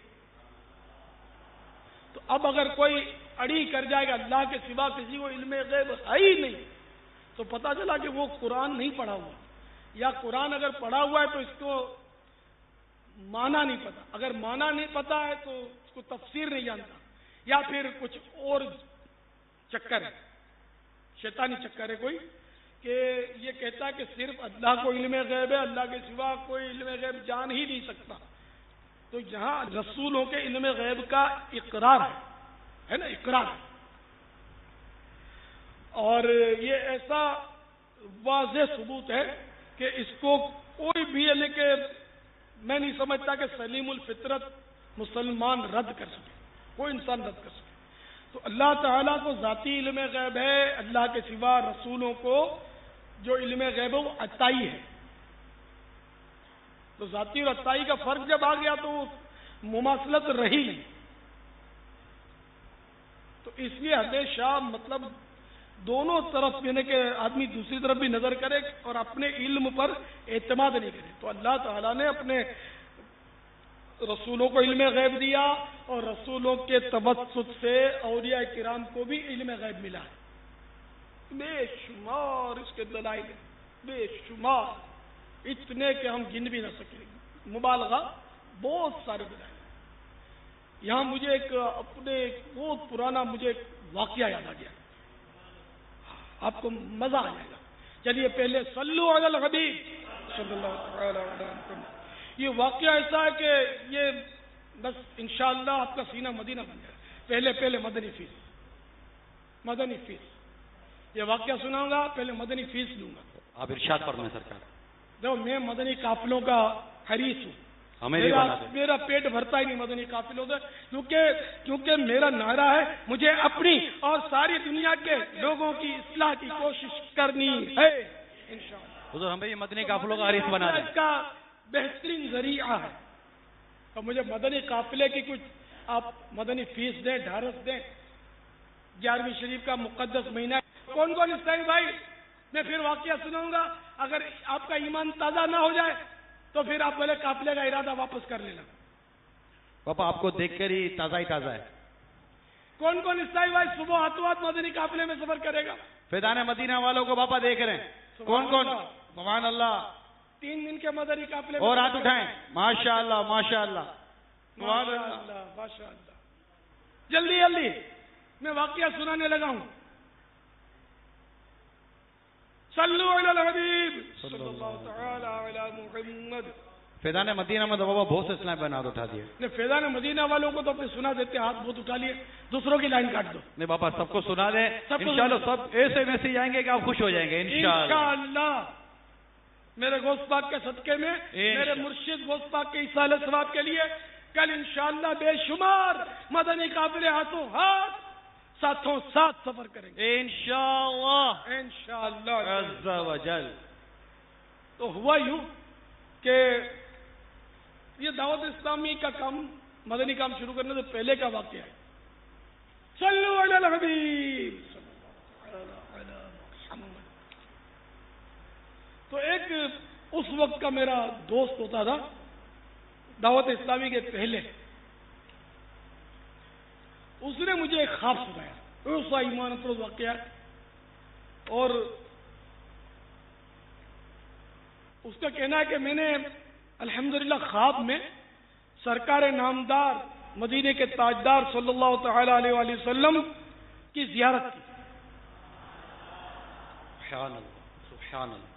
تو اب اگر کوئی اڑی کر جائے گا اللہ کے سوا کسی کو علم غیب ہے ہی نہیں تو پتہ چلا کہ وہ قرآن نہیں پڑھا ہوا، یا قرآن اگر پڑھا ہوا ہے تو اس کو معنی نہیں پتا، اگر معنی نہیں پتا ہے تو اس کو تفسیر نہیں جانتا، یا پھر کچھ اور چکر ہے، شیطانی چکر ہے کوئی کہ یہ کہتا ہے کہ صرف اللہ کو علم غیب ہے، اللہ کے سوا کوئی علم غیب جان ہی نہیں سکتا. تو یہاں رسولوں کے علم غیب کا اقرار ہے نا، اقرار. اور یہ ایسا واضح ثبوت ہے کہ اس کو کوئی بھی یعنی کہ میں نہیں سمجھتا کہ سلیم الفطرت مسلمان رد کر سکے، کوئی انسان رد کر سکے. تو اللہ تعالیٰ کو ذاتی علم غیب ہے، اللہ کے سوا رسولوں کو جو علم غیب ہے وہ عطائی ہے. تو ذاتی اور عطائی کا فرق جب آ گیا تو مماثلت رہی نہیں. تو اس لیے ہمیشہ مطلب دونوں طرف یعنی کہ آدمی دوسری طرف بھی نظر کرے اور اپنے علم پر اعتماد نہیں کرے. تو اللہ تعالیٰ نے اپنے رسولوں کو علم غیب دیا اور رسولوں کے توسط سے اولیاء کرام کو بھی علم غیب ملا ہے. بے شمار اس کے دلائل، بے شمار، اتنے کہ ہم گن بھی نہ سکیں، مبالغہ، بہت سارے دلائل. یہاں مجھے ایک اپنے بہت پرانا مجھے ایک واقعہ یاد آ گیا، آپ کو مزہ آ جائے گا. چلیے پہلے صلو علی الحبیب صلی اللہ علیہ وسلم. یہ واقعہ ایسا ہے کہ یہ بس انشاءاللہ آپ کا سینہ مدینہ بن جائے. پہلے مدنی فیس یہ واقعہ سناؤں گا، پہلے مدنی فیس لوں گا. آپ ارشاد فرمائیں سرکار. دیکھو میں مدنی قافلوں کا حریص ہوں، میرا پیٹ بھرتا ہی نہیں مدنی قافلوں سے، کیونکہ میرا نعرہ ہے مجھے اپنی اور ساری دنیا کے لوگوں کی اصلاح کی کوشش کرنی ہے انشاءاللہ. حضور ہمیں یہ مدنی قافلوں کا حریص بنا دیں، اس کا بہترین ذریعہ ہے. اور مجھے مدنی قافلے کی کچھ آپ مدنی فیس دیں، ڈھارس دیں. 11ویں شریف کا مقدس مہینہ. کون اسلامی بھائی، میں پھر واقعہ سناؤں گا، اگر آپ کا ایمان تازہ نہ ہو جائے تو پھر آپ پہلے قافلے کا ارادہ واپس کر لینا. پاپا آپ کو دیکھ کر ہی تازہ ہے. کون اسلامی بھائی صبح ہاتھوں ہاتھ مدنی قافلے میں سفر کرے گا؟ فیضان مدینہ والوں کو پاپا دیکھ رہے ہیں. کون سبحان اللہ. 3 دن کے مدنی قافلے اور ہاتھ اٹھائیں. ماشاء اللہ ماشاء اللہ ماشاء اللہ. جلدی میں واقعہ سنانے لگا ہوں. صلو علی الحبیب صلی اللہ تعالی علی محمد. فیضان مدینہ میں تو بابا بہت سے اسلام پہ ہاتھ اٹھا دیے. فیضان مدینہ والوں کو تو اپنے سنا دیتے, ہاتھ بہت اٹھا لیے, دوسروں کی لائن کاٹ دو. نہیں بابا سب کو سنا دیں, انشاءاللہ سب ایسے میسج آئیں گے کہ آپ خوش ہو جائیں گے انشاءاللہ. میرے غوث پاک کے صدقے میں, میرے مرشد غوث پاک کے ایصال ثواب کے لیے کل انشاءاللہ بے شمار مدنی قافلے ہاتھوں ہاتھ ساتھوں ساتھ سفر کریں گے انشاءاللہ انشاءاللہ عز و جل. تو ہوا یوں کہ یہ دعوت اسلامی کا کام, مدنی کام شروع کرنے سے پہلے کا واقعہ ہے. صلو علی الحبیب. تو ایک اس وقت کا میرا دوست ہوتا تھا دعوت اسلامی کے پہلے, اس نے مجھے ایک خواب سنایا, ایسا ایمان افروز واقعہ ہے. اور اس کا کہنا ہے کہ میں نے الحمدللہ خواب میں سرکار نامدار مدینے کے تاجدار صلی اللہ تعالی علیہ وآلہ وسلم کی زیارت کی. سبحان اللہ سبحان اللہ.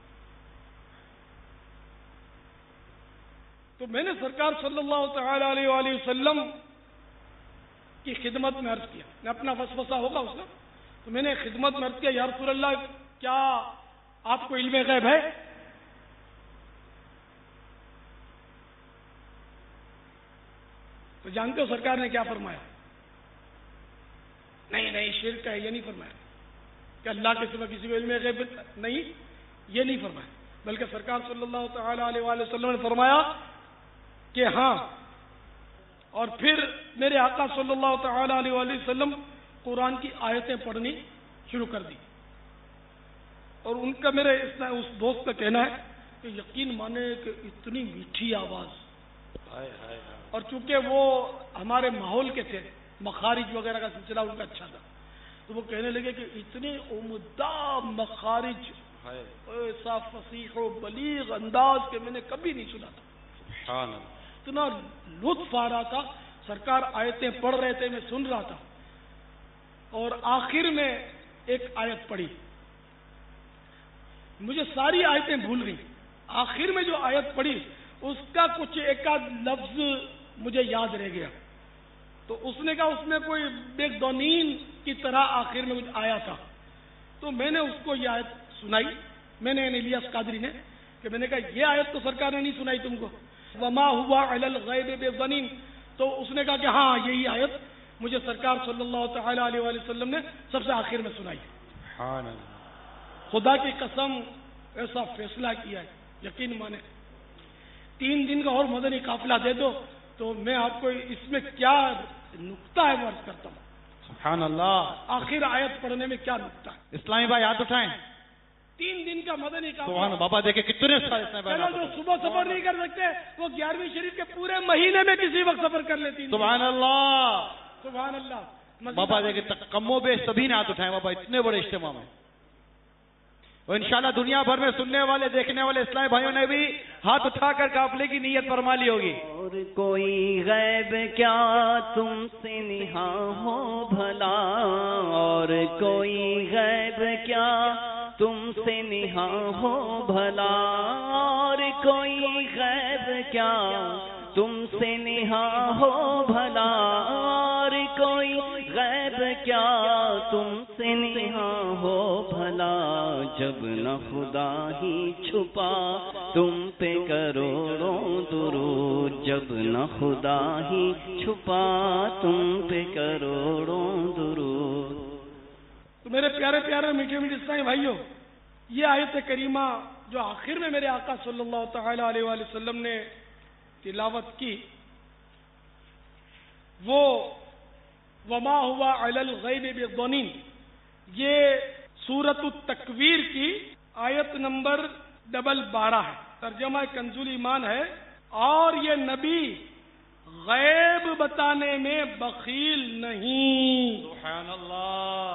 تو میں نے سرکار صلی اللہ تعالی علیہ وآلہ وسلم کی خدمت میں عرض کیا, میں اپنا وسوسہ ہوگا اس کا, تو میں نے خدمت میں عرض کیا یا رسول اللہ کیا آپ کو علم غیب ہے؟ تو جانتے ہو سرکار نے کیا فرمایا؟ نہیں شرک ہے, یہ نہیں فرمایا کہ اللہ کے سوا کسی کو علم غیب نہیں, یہ نہیں فرمایا, بلکہ سرکار صلی اللہ تعالی علیہ وآلہ وسلم نے فرمایا کہ ہاں. اور پھر میرے آقا صلی اللہ تعالی علیہ وآلہ وسلم قرآن کی آیتیں پڑھنی شروع کر دی. اور ان کا میرے اس دوست کا کہنا ہے کہ یقین مانے کہ اتنی میٹھی آواز, اور چونکہ وہ ہمارے ماحول کے تھے, مخارج وغیرہ کا سلسلہ ان کا اچھا تھا, تو وہ کہنے لگے کہ اتنے عمدہ مخارج, ایسا فصیح و بلیغ انداز کہ میں نے کبھی نہیں سنا تھا. سبحان اللہ. اتنا لطف آ رہا تھا, سرکار آیتیں پڑھ رہے تھے, میں سن رہا تھا. اور آخر میں ایک آیت پڑھی, مجھے ساری آیتیں بھول گئی, آخر میں جو آیت پڑھی اس کا کچھ ایک آدھ لفظ مجھے یاد رہ گیا. تو اس نے کہا اس میں کوئی بیک دونین کی طرح آخر میں کچھ آیا تھا. تو میں نے اس کو یہ آیت سنائی, میں نے الیاس قادری نے, کہ میں نے کہا یہ آیت تو سرکار نے نہیں سنائی تم کو, وما ہوا علی الغیب بظنین. تو اس نے کہا کہ ہاں یہی آیت مجھے سرکار صلی اللہ تعالی علیہ وآلہ وسلم نے سب سے آخر میں سنائی. سبحان اللہ. خدا کی قسم ایسا فیصلہ کیا ہے, یقین مانے 3 دن کا اور مدنی قافلہ دے دو تو میں آپ کو اس میں کیا نقطہ ہے وہ عرض کرتا ہوں. سبحان اللہ. آخر آیت پڑھنے میں کیا نقطہ ہے. اسلامی بھائی ہاتھ اٹھائیں. 3 دن کا مدنی سبحان قافلہ. بابا دیکھیں کتنے اسلامی بھائی. چلو جو صبح سفر نہیں کر سکتے وہ 11ویں شریف کے پورے مہینے میں کسی وقت سفر کر لیتی. سبحان اللہ سبحان اللہ. بابا دیکھیں کمو بیش سبھی نے ہاتھ اٹھائے بابا اتنے بڑے اجتماع میں. اور انشاءاللہ دنیا بھر میں سننے والے دیکھنے والے اسلامی بھائیوں نے بھی ہاتھ اٹھا کر قافلے کی نیت فرما لی ہوگی. اور کوئی غیب کیا تم سے نہاں ہو بھلا, اور کوئی غیب کیا تم سے نہاں ہو بھلا, اور کوئی غیب کیا تم سے نہاں ہو بھلا, اور کوئی غیب کیا تم سے نہاں ہو بھلا, جب نہ خدا ہی چھپا تم پہ کروڑوں درود, جب نہ خدا ہی چھپا تم پہ کروڑوں درود. تو میرے پیارے پیارے میٹھے میٹھے اسلامی بھائیوں, یہ آیت کریمہ جو آخر میں میرے آقا صلی اللہ تعالی علیہ وآلہ وسلم نے تلاوت کی, وہ وما ہوا علی الغیب بظنین, یہ سورۃ التکویر کی آیت نمبر 12 ہے. ترجمہ کنزُ ایمان ہے, اور یہ نبی غیب بتانے میں بخیل نہیں. سبحان اللہ.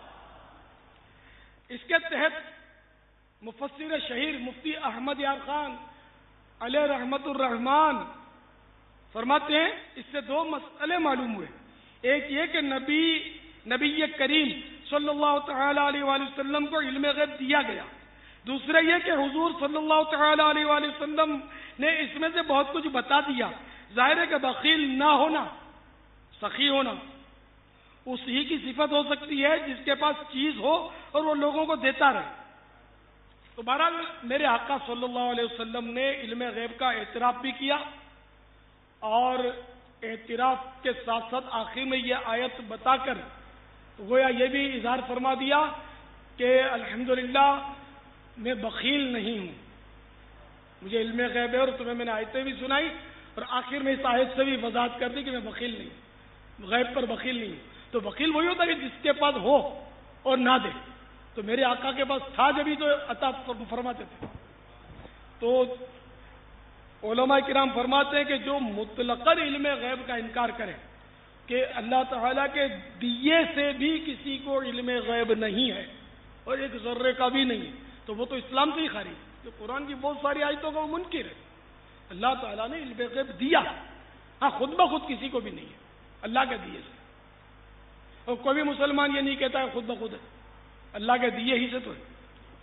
اس کے تحت مفسر شہیر مفتی احمد یار خان علیہ رحمت الرحمان فرماتے ہیں اس سے 2 مسئلے معلوم ہوئے. ایک یہ کہ نبی کریم صلی اللہ تعالی علیہ وآلہ وسلم کو علم غیب دیا گیا، دوسرا یہ کہ حضور صلی اللہ تعالی علیہ وآلہ وسلم نے اس میں سے بہت کچھ بتا دیا۔ ظاہر ہے کہ بخیل نہ ہونا، سخی ہونا اسی کی صفت ہو سکتی ہے جس کے پاس چیز ہو اور وہ لوگوں کو دیتا رہے۔ تو بہرحال میرے آقا صلی اللہ علیہ وسلم نے علم غیب کا اعتراف بھی کیا، اور اعتراف کے ساتھ ساتھ آخر میں یہ آیت بتا کر گویا یہ بھی اظہار فرما دیا کہ الحمدللہ میں بخیل نہیں ہوں، مجھے علم غیب ہے، اور تمہیں میں نے آیتیں بھی سنائی، اور آخر میں اس آیت سے بھی وضاحت کر دی کہ میں بخیل نہیں ہوں، غیب پر بخیل نہیں ہوں۔ تو بخیل وہی ہوتا ہے کہ جس کے پاس ہو اور نہ دے، تو میرے آقا کے پاس تھا جبھی تو عطا فرماتے تھے۔ تو علماء کرام فرماتے ہیں کہ جو مطلقاً علم غیب کا انکار کرے کہ اللہ تعالیٰ کے دیے سے بھی کسی کو علم غیب نہیں ہے اور ایک ذرے کا بھی نہیں، تو وہ تو اسلام سے ہی خارج ہے۔ جو قرآن کی بہت ساری آیتوں کا وہ منکر ہے۔ اللہ تعالیٰ نے علم غیب دیا، ہاں خود بخود کسی کو بھی نہیں ہے، اللہ کے دیے سے۔ اور کوئی بھی مسلمان یہ نہیں کہتا ہے خود بخود ہے، اللہ کے دیے ہی سے تو ہے۔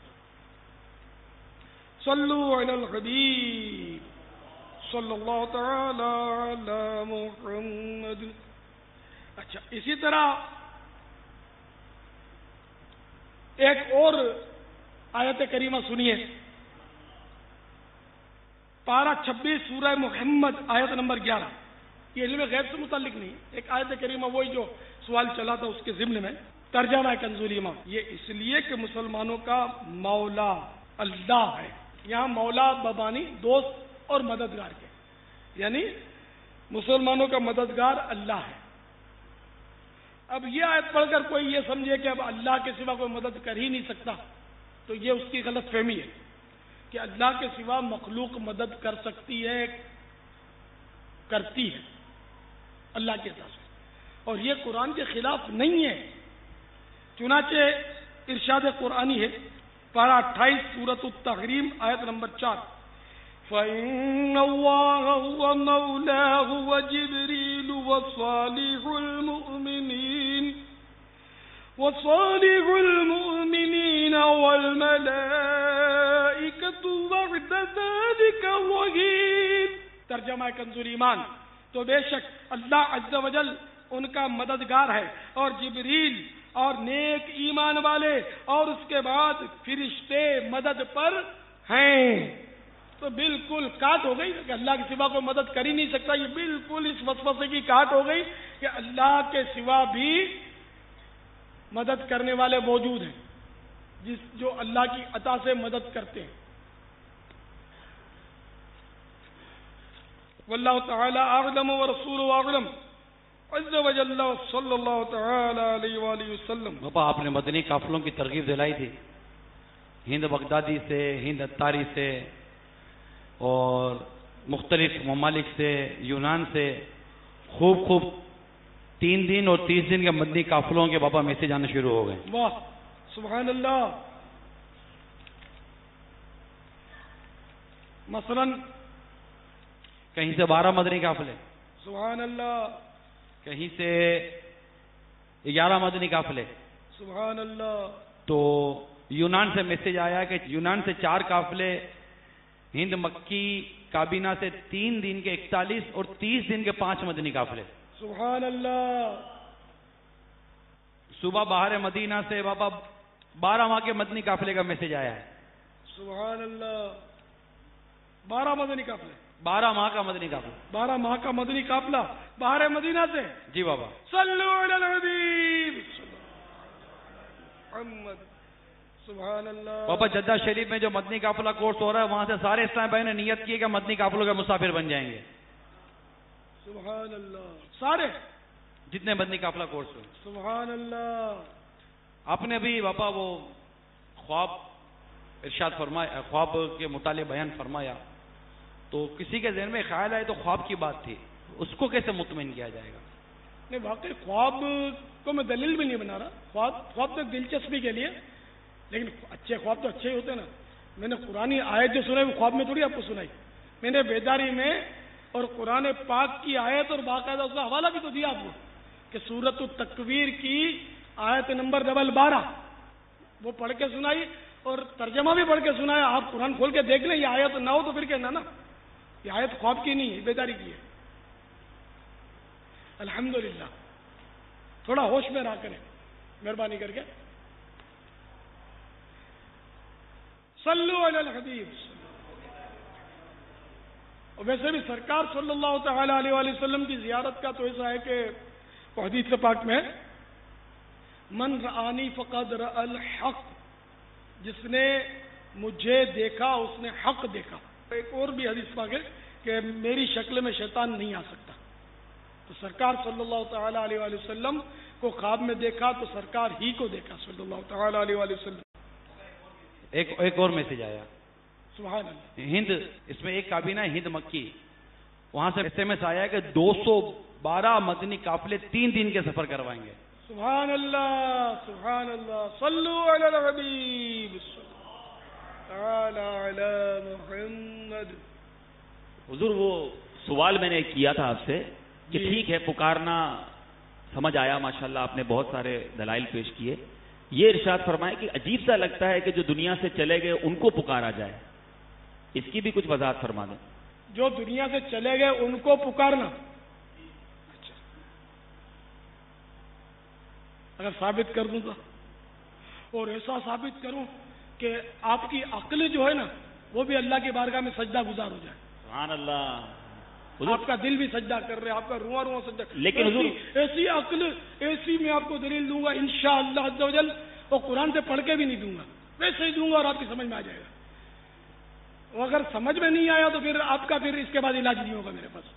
صلو علی الحبیب صلی اللہ تعالی علی محمد۔ اچھا، اسی طرح ایک اور آیت کریمہ سنیے، پارہ 26 سورہ محمد آیت نمبر 11۔ یہ علم غیب سے متعلق نہیں، ایک آیت کریمہ وہی جو سوال چلا تھا اس کے ضمن میں، ترجمہ کنزول ایمان۔ یہ اس لیے کہ مسلمانوں کا مولا اللہ ہے، یہاں مولا بمانی دوست اور مددگار کے، یعنی مسلمانوں کا مددگار اللہ ہے۔ اب یہ آیت پڑھ کر کوئی یہ سمجھے کہ اب اللہ کے سوا کوئی مدد کر ہی نہیں سکتا، تو یہ اس کی غلط فہمی ہے کہ اللہ کے سوا مخلوق مدد کر سکتی ہے، کرتی ہے اللہ کے ساتھ، اور یہ قرآن کے خلاف نہیں ہے۔ چنانچہ ارشاد قرآنی ہے، پارہ 28 سورۃ التحریم آیت نمبر 4، فَإِنَّ اللَّهَ هُوَ مَوْلَاهُ وَجِبْرِيلُ وَصَالِحُ الْمُؤْمِنِينَ وَالْمَلَائِكَةُ بَعْدَ ذَلِكَ ظَهِيرٌ۔ ترجمہ کنزول ایمان، تو بے شک اللہ عز و جل ان کا مددگار ہے، اور جبریل اور نیک ایمان والے، اور اس کے بعد فرشتے مدد پر ہیں۔ تو بالکل کاٹ ہو گئی کہ اللہ کے سوا کوئی مدد کر ہی نہیں سکتا، یہ بالکل اس وسوسے کی کاٹ ہو گئی کہ اللہ کے سوا بھی مدد کرنے والے موجود ہیں، جو اللہ کی عطا سے مدد کرتے ہیں۔ واللہ تعالی اعلم ورسولہ اعلم عز وجل صلی اللہ تعالی علیہ وآلہ وسلم۔ باپا آپ نے مدنی قافلوں کی ترغیب دلائی تھی، ہند بغدادی سے، ہند اتاری سے، اور مختلف ممالک سے، یونان سے، خوب 3 دن اور 30 دن کے مدنی قافلوں کے باپا میسج آنے شروع ہو گئے۔ واہ سبحان اللہ۔ مثلا کہیں سے 12 مدنی قافلے، سبحان اللہ، کہیں سے 11 مدنی قافلے، سبحان اللہ۔ تو یونان سے میسج آیا کہ یونان سے 4 قافلے، ہند مکی کابینہ سے 3 دن کے 41 اور 30 دن کے 5 مدنی قافلے۔ سبحان اللہ۔ صبح باہر مدینہ سے بابا 12 ماہ کے مدنی قافلے کا میسج آیا ہے۔ سبحان اللہ، 12 مدنی قافلے، 12 ماہ کا مدنی قافلہ، 12 ماہ کا مدنی قافلہ باہر مدینہ سے۔ جی بابا۔ صلو علی الحبیب محمد۔ سبحان اللہ۔ بابا جدہ شریف میں جو مدنی قافلہ کورس ہو رہا ہے، وہاں سے سارے اسلام بھائی نے نیت کی کہ مدنی قافلوں کے مسافر بن جائیں گے۔ سبحان اللہ، سارے جتنے مدنی قافلہ کورس ہوئے۔ سبحان اللہ۔ آپ نے بھی باپا وہ خواب ارشاد فرمایا، خواب کے متعلق بیان فرمایا، تو کسی کے ذہن میں خیال آئے تو خواب کی بات تھی، اس کو کیسے مطمئن کیا جائے گا؟ نہیں، واقعی خواب کو میں دلیل بھی نہیں بنا رہا، خواب تو دلچسپی کے لیے، لیکن اچھے خواب تو اچھے ہی ہوتے ہیں نا۔ میں نے قرآن آیت جو سنائی وہ خواب میں تھوڑی آپ کو سنائی، میں نے بیداری میں اور قرآن پاک کی آیت اور باقاعدہ اس کا حوالہ بھی تو دیا آپ کو کہ سورۃ التکویر کی آیت نمبر 12 وہ پڑھ کے سنائی اور ترجمہ بھی پڑھ کے سنایا. آپ قرآن کھول کے دیکھ لیں, یہ آیت نہ ہو تو پھر کہنا نا یہ آیت خواب کی نہیں ہے, بیداری کی ہے. الحمدللہ. تھوڑا ہوش میں رہا کریں مہربانی کر کے. صلو علی الحبیب. اور ویسے بھی سرکار صلی اللہ تعالی علیہ وآلہ وسلم کی زیارت کا تو ایسا ہے کہ حدیث پاک میں من رآنی فقد رأى الحق, جس نے مجھے دیکھا اس نے حق دیکھا. ایک اور بھی حدیث پاک ہے کہ میری شکل میں شیطان نہیں آ سکتا. تو سرکار صلی اللہ تعالی علیہ وآلہ وسلم کو خواب میں دیکھا تو سرکار ہی کو دیکھا صلی اللہ تعالی علیہ وآلہ وسلم. ایک اور میسج آیا. سبحان اللہ. ہند, اس میں ایک کابینہ ہند مکی, وہاں سے SMS آیا ہے کہ 212 مدنی قافلے 3 دن کے سفر کروائیں گے. سبحان اللہ سبحان اللہ. صلو علی الحبیب تعالی علی محمد. حضور وہ سوال میں نے کیا تھا آپ سے کہ ٹھیک ہے پکارنا سمجھ آیا, ماشاءاللہ آپ نے بہت سارے دلائل پیش کیے. یہ ارشاد فرمائے کہ عجیب سا لگتا ہے کہ جو دنیا سے چلے گئے ان کو پکارا جائے, اس کی بھی کچھ وضاحت فرما دیں. جو دنیا سے چلے گئے ان کو پکارنا, اچھا اگر ثابت کر دوں گا اور ایسا ثابت کروں کہ آپ کی عقل جو ہے نا وہ بھی اللہ کی بارگاہ میں سجدہ گزار ہو جائے. سبحان اللہ. آپ کا دل بھی سجدہ کر رہے, آپ کا رواں رواں سجدہ. لیکن حضور ایسی عقل ایسی میں آپ کو دلیل دوں گا انشاءاللہ عز و جل, اور قرآن سے پڑھ کے بھی نہیں دوں گا, ویسے ہی دوں گا اور آپ کی سمجھ میں آ جائے گا. وہ اگر سمجھ میں نہیں آیا تو پھر آپ کا پھر اس کے بعد علاج نہیں ہوگا میرے پاس.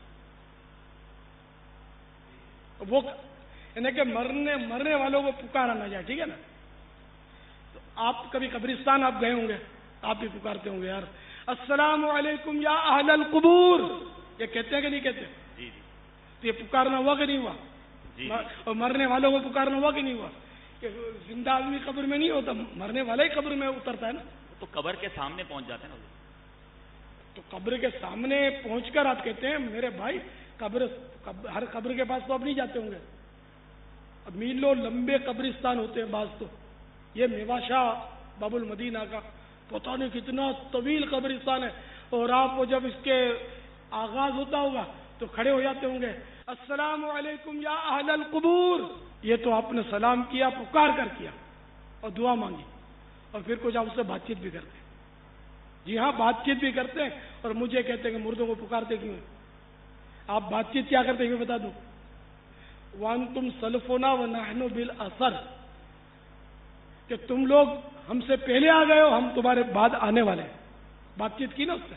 وہ یعنی کہ مرنے والوں کو پکارا نہ جائے, ٹھیک ہے نا. تو آپ کبھی قبرستان آپ گئے ہوں گے, آپ بھی پکارتے ہوں گے یار السلام علیکم یا اہل القبور, یہ کہتے ہیں کہ نہیں کہتے؟ جی. تو یہ پکارنا ہوا کہ نہیں ہوا؟ جی. اور مرنے والوں کو پکارنا ہوا کہ نہیں ہوا؟ کہ زندہ آدمی قبر میں نہیں ہوتا, مرنے والا ہی قبر میں اترتا ہے نا. تو قبر کے سامنے پہنچ جاتے ہیں نا. تو قبر کے سامنے پہنچ کر آپ کہتے ہیں میرے بھائی ہر قبر کے پاس تو آپ نہیں جاتے ہوں گے, اب میلوں لمبے قبرستان ہوتے ہیں بعض. تو یہ میواشاہ باب المدینہ کا پتہ نہیں کتنا طویل قبرستان ہے, اور آپ وہ جب اس کے آغاز ہوتا ہوگا تو کھڑے ہو جاتے ہوں گے السلام علیکم یا اہل القبور. یہ تو آپ نے سلام کیا, پکار کر کیا اور دعا مانگی, اور پھر کچھ آپ اس سے بات چیت بھی کرتے ہیں. جی ہاں, بات چیت بھی کرتے ہیں, اور مجھے کہتے ہیں کہ مردوں کو پکارتے کیوں ہیں؟ آپ بات چیت کیا کرتے ہیں یہ بتا دوں. وَأَنْتُمْ سَلَفُنَا وَنَحْنُ بِالْأَثَرِ, کہ تم لوگ ہم سے پہلے آ گئے ہو, ہم تمہارے بعد آنے والے ہیں. بات چیت کی نا اس سے.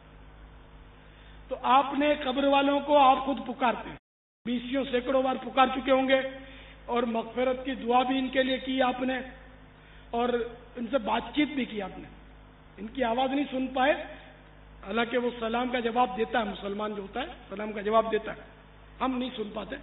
تو آپ نے قبر والوں کو آپ خود پکارتے ہیں, 20 سینکڑوں بار پکار چکے ہوں گے, اور مغفرت کی دعا بھی ان کے لیے کی آپ نے, اور ان سے بات چیت بھی کی آپ نے. ان کی آواز نہیں سن پائے, حالانکہ وہ سلام کا جواب دیتا ہے, مسلمان جو ہوتا ہے سلام کا جواب دیتا ہے, ہم نہیں سن پاتے.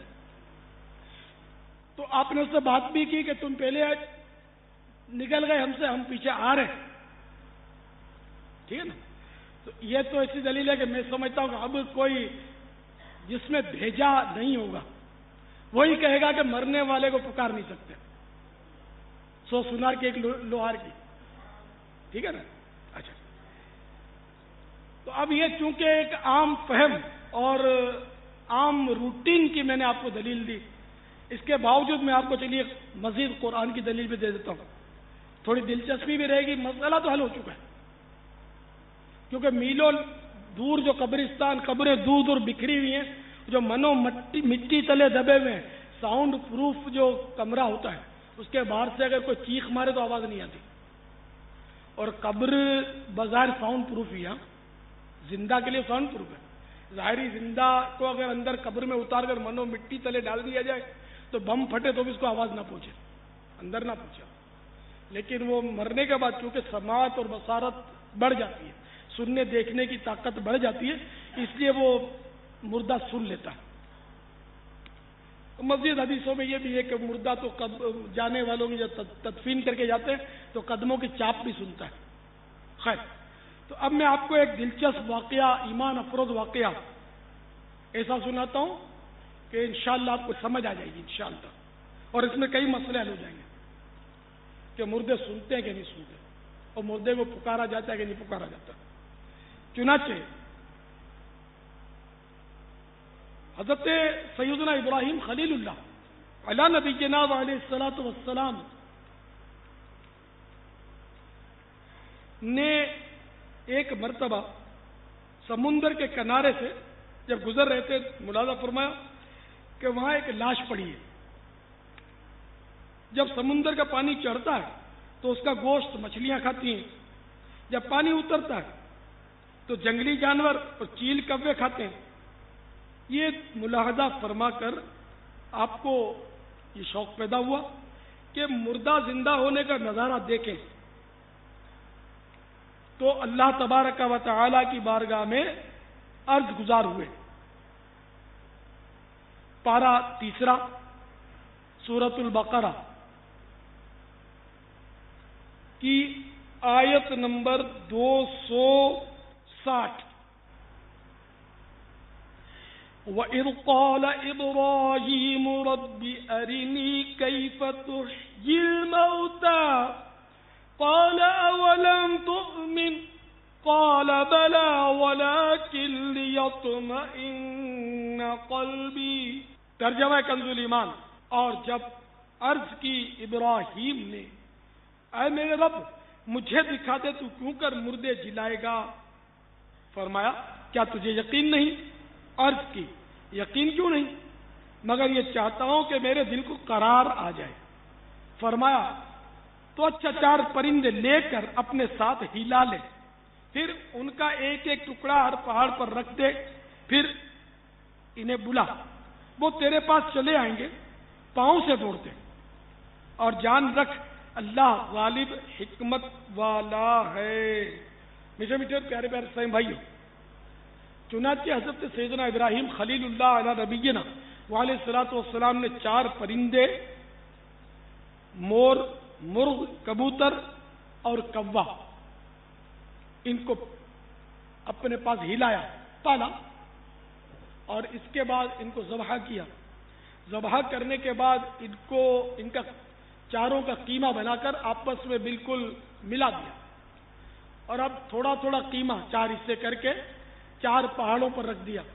تو آپ نے اس سے بات بھی کی کہ تم پہلے نکل گئے ہم سے, ہم پیچھے آ رہے, ٹھیک ہے نا. تو یہ تو ایسی دلیل ہے کہ میں سمجھتا ہوں کہ اب کوئی جس میں بھیجا نہیں ہوگا وہی کہے گا کہ مرنے والے کو پکار نہیں سکتے, 100 سنار کی ایک لوہار کی, ٹھیک ہے نا. اچھا, تو اب یہ چونکہ ایک عام فہم اور عام روٹین کی میں نے آپ کو دلیل دی, اس کے باوجود میں آپ کو چلیے مزید قرآن کی دلیل بھی دے دیتا ہوں, تھوڑی دلچسپی بھی رہے گی. مسئلہ تو حل ہو چکا ہے, کیونکہ میلوں دور جو قبرستان, قبریں دور دور بکھری ہوئی ہیں, جو مٹی تلے دبے ہوئے ہیں, ساؤنڈ پروف جو کمرہ ہوتا ہے, اس کے باہر سے اگر کوئی چیخ مارے تو آواز نہیں آتی. اور قبر بظاہر ساؤنڈ پروف ہی ہے, زندہ کے لیے ساؤنڈ پروف ہے. ظاہری زندہ کو اگر اندر قبر میں اتار کر مٹی تلے ڈال دیا جائے تو بم پھٹے تو بھی اس کو آواز نہ پہنچے, اندر نہ پہنچے. لیکن وہ مرنے کے بعد چونکہ سماعت اور بصارت بڑھ جاتی ہے, سننے دیکھنے کی طاقت بڑھ جاتی ہے, اس لیے وہ مردہ سن لیتا ہے. مزید حدیثوں میں یہ بھی ہے کہ مردہ تو جانے والوں کی جب تدفین کر کے جاتے ہیں تو قدموں کی چاپ بھی سنتا ہے. خیر, تو اب میں آپ کو ایک دلچسپ واقعہ, ایمان افروز واقعہ ایسا سناتا ہوں کہ انشاءاللہ آپ کو سمجھ آ جائے گی انشاءاللہ, اور اس میں کئی مسئلے حل ہو جائیں گے. کہ مردے سنتے ہیں کہ نہیں سنتے اور مردے کو پکارا جاتا ہے کہ نہیں پکارا جاتا. چنانچہ حضرت سیدنا ابراہیم خلیل اللہ علی نبینا علیہ الصلوۃ والسلام نے ایک مرتبہ سمندر کے کنارے سے جب گزر رہے تھے ملاحظہ فرمایا کہ وہاں ایک لاش پڑی ہے. جب سمندر کا پانی چڑھتا ہے تو اس کا گوشت مچھلیاں کھاتی ہیں، جب پانی اترتا ہے تو جنگلی جانور اور چیل کوے کھاتے ہیں. یہ ملاحظہ فرما کر آپ کو یہ شوق پیدا ہوا کہ مردہ زندہ ہونے کا نظارہ دیکھیں. تو اللہ تبارک و تعالی کی بارگاہ میں عرض گزار ہوئے. پارہ 3 سورۃ البقرہ کی آیت نمبر 260. وَإِذْ قَالَ إِبْرَاهِيمُ رَبِّ أَرِنِي كَيْفَ تُحْيِي الْمَوْتَى قَالَ أَوَلَمْ تُؤْمِنْ قَالَ بَلَى وَلَكِنْ لِيَطْمَئِنَّ قَلْبِي. ترجمہ کنز الایمان. اور جب عرض کی ابراہیم نے اے میرے رب مجھے دکھا دے تو کیوں کر مردے جلائے گا. فرمایا کیا تجھے یقین نہیں؟ عرض کی یقین کیوں نہیں مگر یہ چاہتا ہوں کہ میرے دل کو قرار آ جائے. فرمایا تو اچھا 4 پرندے لے کر اپنے ساتھ ہلا لے، پھر ان کا ایک ایک ٹکڑا ہر پہاڑ پر رکھ دے، پھر انہیں بلا، وہ تیرے پاس چلے آئیں گے پاؤں سے دوڑتے. اور جان رکھ اللہ غالب حکمت والا ہے. میٹھے میٹھے پیارے پیارے سائیں بھائیو، چنانچہ حضرت سیدنا ابراہیم خلیل اللہ علی نبینا علیہ الصلوۃ والسلام نے 4 پرندے، مور، مرغ، کبوتر اور کوا، ان کو اپنے پاس ہلایا، پالا، اور اس کے بعد ان کو ذبح کیا. ذبح کرنے کے بعد ان کا چاروں کا قیمہ بنا کر آپس میں بالکل ملا دیا. اور اب تھوڑا تھوڑا قیمہ 4 حصے کر کے 4 پہاڑوں پر رکھ دیا.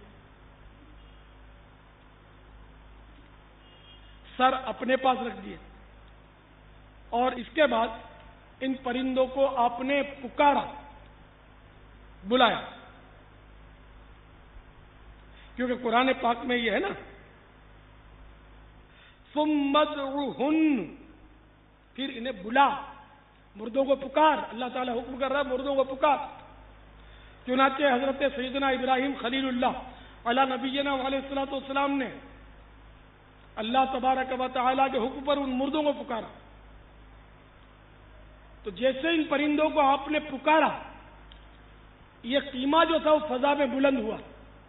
سر اپنے پاس رکھ دیے اور اس کے بعد ان پرندوں کو آپ نے پکارا، بلایا. کیونکہ قرآن پاک میں یہ ہے نا ثم ادعوہن، پھر انہیں بلا، مردوں کو پکار. اللہ تعالیٰ حکم کر رہا ہے مردوں کو پکار. چنانچہ حضرت سیدنا ابراہیم خلیل اللہ علی نبینا علیہ الصلوۃ والسلام نے اللہ تبارک و تعالیٰ کے حکم پر ان مردوں کو پکارا. تو جیسے ان پرندوں کو آپ نے پکارا، یہ قیمہ جو تھا وہ فضا میں بلند ہوا.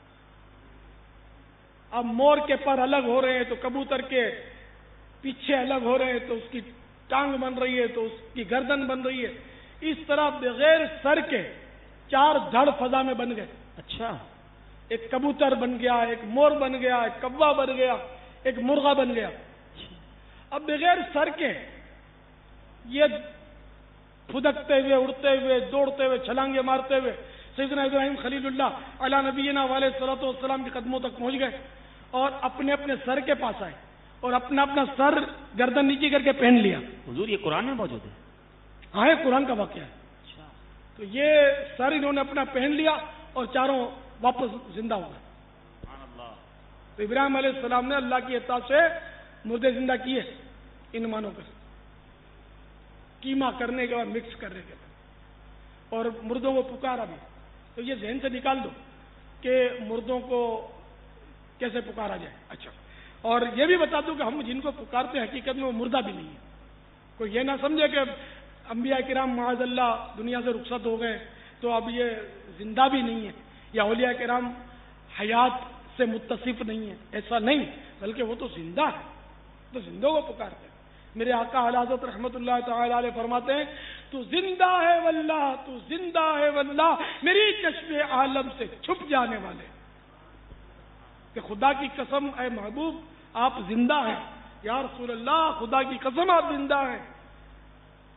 اب مور کے پر الگ ہو رہے ہیں تو کبوتر کے پیچھے الگ ہو رہے ہیں، تو اس کی ٹانگ بن رہی ہے، تو اس کی گردن بن رہی ہے. اس طرح بغیر سر کے 4 دھڑ فضا میں بن گئے. اچھا، ایک کبوتر بن گیا، ایک مور بن گیا، ایک کوا بن گیا، ایک مرغا بن گیا. اب بغیر سر کے یہ پھدکتے ہوئے، اڑتے ہوئے، دوڑتے ہوئے، چھلانگے مارتے ہوئے سیدنا ابراہیم خلیل اللہ علی نبینا علیہ الصلوۃ والسلام کے قدموں تک پہنچ گئے اور اپنے اپنے سر کے پاس آئے اور اپنا اپنا سر گردن نیچے کر کے پہن لیا. حضور یہ قرآن میں موجود ہے؟ ہاں، یہ قرآن کا واقعہ ہے. تو یہ سر انہوں نے اپنا پہن لیا اور چاروں واپس زندہ ہو گئے. تو ابراہیم علیہ السلام نے اللہ کی عطا سے مردے زندہ کیے ان مانوں پر، قیمہ کرنے کے بعد مکس کرنے کے بعد، اور مردوں کو پکارا بھی. تو یہ ذہن سے نکال دو کہ مردوں کو کیسے پکارا جائے. اچھا، اور یہ بھی بتا دوں کہ ہم جن کو پکارتے ہیں حقیقت میں وہ مردہ بھی نہیں ہے. کوئی یہ نہ سمجھے کہ انبیاء کرام معاذ اللہ دنیا سے رخصت ہو گئے تو اب یہ زندہ بھی نہیں ہے، یا اولیاء کرام حیات سے متصف نہیں ہے. ایسا نہیں، بلکہ وہ تو زندہ ہے، تو زندوں کو پکارتے ہیں. میرے آقا اعلی حضرت رحمت اللہ تعالی علیہ فرماتے ہیں تو زندہ ہے واللہ، تو زندہ ہے واللہ، میری کشف عالم سے چھپ جانے والے. کہ خدا کی قسم اے محبوب آپ زندہ ہیں. یا رسول اللہ خدا کی قسم آپ زندہ ہیں.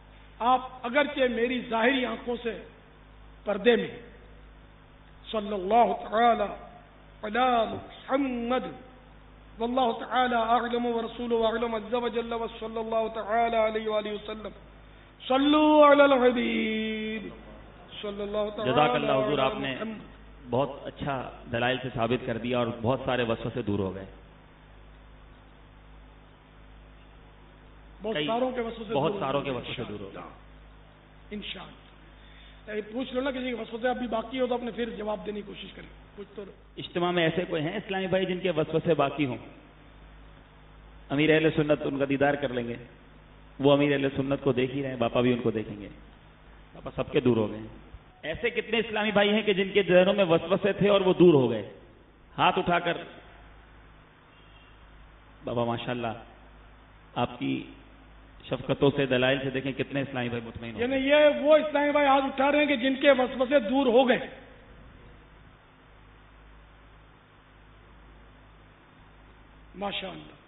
آپ اگرچہ میری ظاہری آنکھوں سے پردے میں صلی اللہ تعالی علی محمد واللہ تعالی اعلم ورسولہ اعلم عز وجل وصلی اللہ تعالی علیہ وآلہ وسلم صلو علی الحبیب صلی اللہ تعالی. جزاک اللہ حضور، آپ نے بہت اچھا دلائل سے ثابت کر دیا اور بہت سارے وسوسے دور ہو گئے. بہت ساروں کے وسوسے دور ہو گئے انشاءاللہ. پوچھ لو نا کسی کے وسوسے ابھی باقی ہو تو اپنے پھر جواب دینے کی کوشش کریں. پوچھ تو اجتماع میں ایسے کوئی ہیں اسلامی بھائی جن کے وسوسے باقی ہوں؟ امیر اہل سنت ان کا دیدار کر لیں گے. وہ امیر اہل سنت کو دیکھ ہی رہے ہیں، باپا بھی ان کو دیکھیں گے. باپا سب کے دور ہو گئے. ایسے کتنے اسلامی بھائی ہیں کہ جن کے ذہنوں میں وسوسے تھے اور وہ دور ہو گئے؟ ہاتھ اٹھا کر. بابا ماشاءاللہ آپ کی شفقتوں سے دلائل سے دیکھیں کتنے اسلامی بھائی مطمئن. یعنی یہ وہ اسلامی بھائی ہاتھ اٹھا رہے ہیں کہ جن کے وسوسے دور ہو گئے. ماشاءاللہ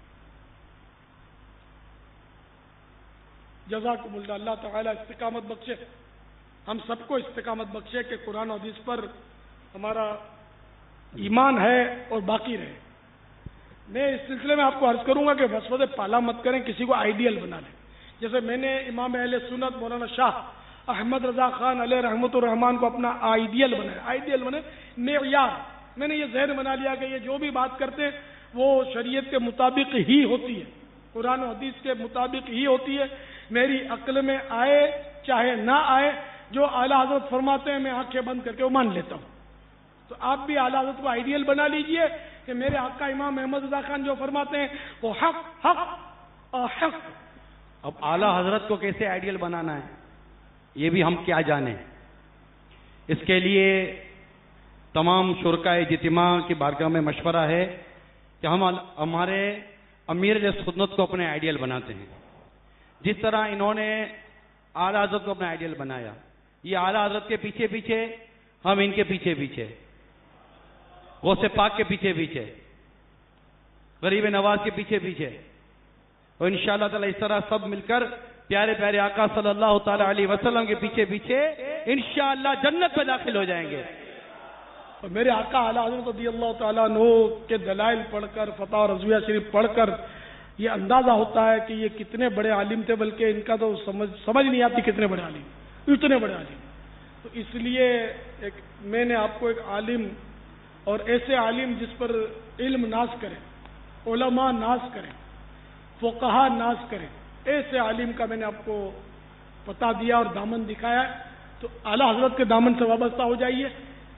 جزاکم اللہ. اللہ تعالیٰ استقامت بخشے، ہم سب کو استقامت بخشے کہ قرآن و حدیث پر ہمارا ایمان ہے اور باقی رہے. میں اس سلسلے میں آپ کو عرض کروں گا کہ وسوسے پالا مت کریں، کسی کو آئیڈیل بنا لیں. جیسے میں نے امام اہل سنت مولانا شاہ احمد رضا خان علیہ رحمۃ الرحمان کو اپنا آئیڈیل بنایا. آئیڈیل بنے معیار. میں نے یہ ذہن بنا لیا کہ یہ جو بھی بات کرتے ہیں وہ شریعت کے مطابق ہی ہوتی ہے، قرآن و حدیث کے مطابق ہی ہوتی ہے. میری عقل میں آئے چاہے نہ آئے، جو اعلیٰ حضرت فرماتے ہیں میں آنکھیں بند کر کے وہ مان لیتا ہوں. تو آپ بھی اعلیٰ حضرت کو آئیڈیل بنا لیجئے کہ میرے آقا امام احمد رضا خان جو فرماتے ہیں وہ حق حق اور حق. اب اعلیٰ حضرت کو کیسے آئیڈیل بنانا ہے یہ بھی ہم کیا جانیں. اس کے لیے تمام شرکائے اجتماع کی بارگاہ میں مشورہ ہے کہ ہم ہمارے امیر سنت کو اپنے آئیڈیل بناتے ہیں. جس طرح انہوں نے اعلیٰ حضرت کو اپنا آئیڈیل بنایا، یہ اعلیٰ حضرت کے پیچھے پیچھے، ہم ان کے پیچھے پیچھے، غوث پاک کے پیچھے پیچھے، غریب نواز کے پیچھے پیچھے، اور انشاءاللہ تعالی اس طرح سب مل کر پیارے پیارے آقا صلی اللہ تعالی علیہ وسلم کے پیچھے پیچھے انشاءاللہ جنت میں داخل ہو جائیں گے. اور میرے آقا اعلیٰ حضرت رضی اللہ تعالیٰ عنہ کے دلائل پڑھ کر، فتح اور رضویہ شریف پڑھ کر یہ اندازہ ہوتا ہے کہ یہ کتنے بڑے عالم تھے، بلکہ ان کا تو سمجھ نہیں آتی کتنے بڑے عالم، اتنے بڑے عالم. تو اس لیے میں نے آپ کو ایک عالم اور ایسے عالم جس پر علم ناز کرے، علماء ناز کریں، فقہا ناز کریں، ایسے عالم کا میں نے آپ کو پتہ دیا اور دامن دکھایا ہے. تو اعلیٰ حضرت کے دامن سے وابستہ ہو جائیے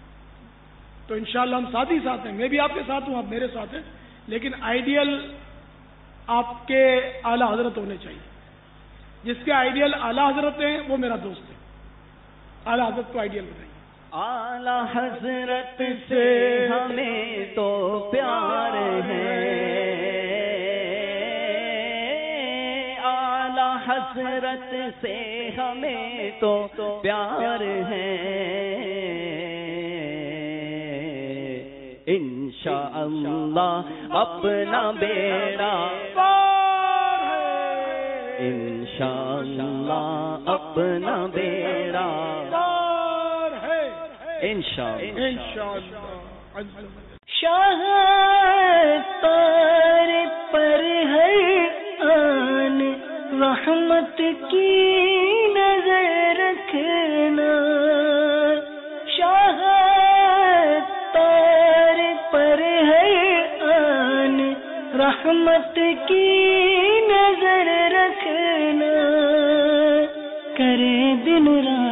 تو انشاءاللہ ہم ساتھ ہی ساتھ ہیں. میں بھی آپ کے ساتھ ہوں، آپ میرے ساتھ ہیں، لیکن آئیڈیل آپ کے اعلیٰ حضرت ہونے چاہیے. جس کے آئیڈیل اعلیٰ حضرت ہیں وہ میرا دوست ہے. اعلیٰ حضرت کو آئیڈیل بتائیے. اعلیٰ حضرت سے ہمیں تو پیار ہے، اعلیٰ حضرت سے ہمیں تو پیار ہے. انشاءاللہ اپنا بیڑا پار ہے، انشاءاللہ اپنا بیڑا پار ہے، انشاءاللہ. شاہ تار پر ہے آن رحمت کی نظر رکھنا، شاہ تار پر ہے آن رحمت کی نظر رکھنا، کرے دن رات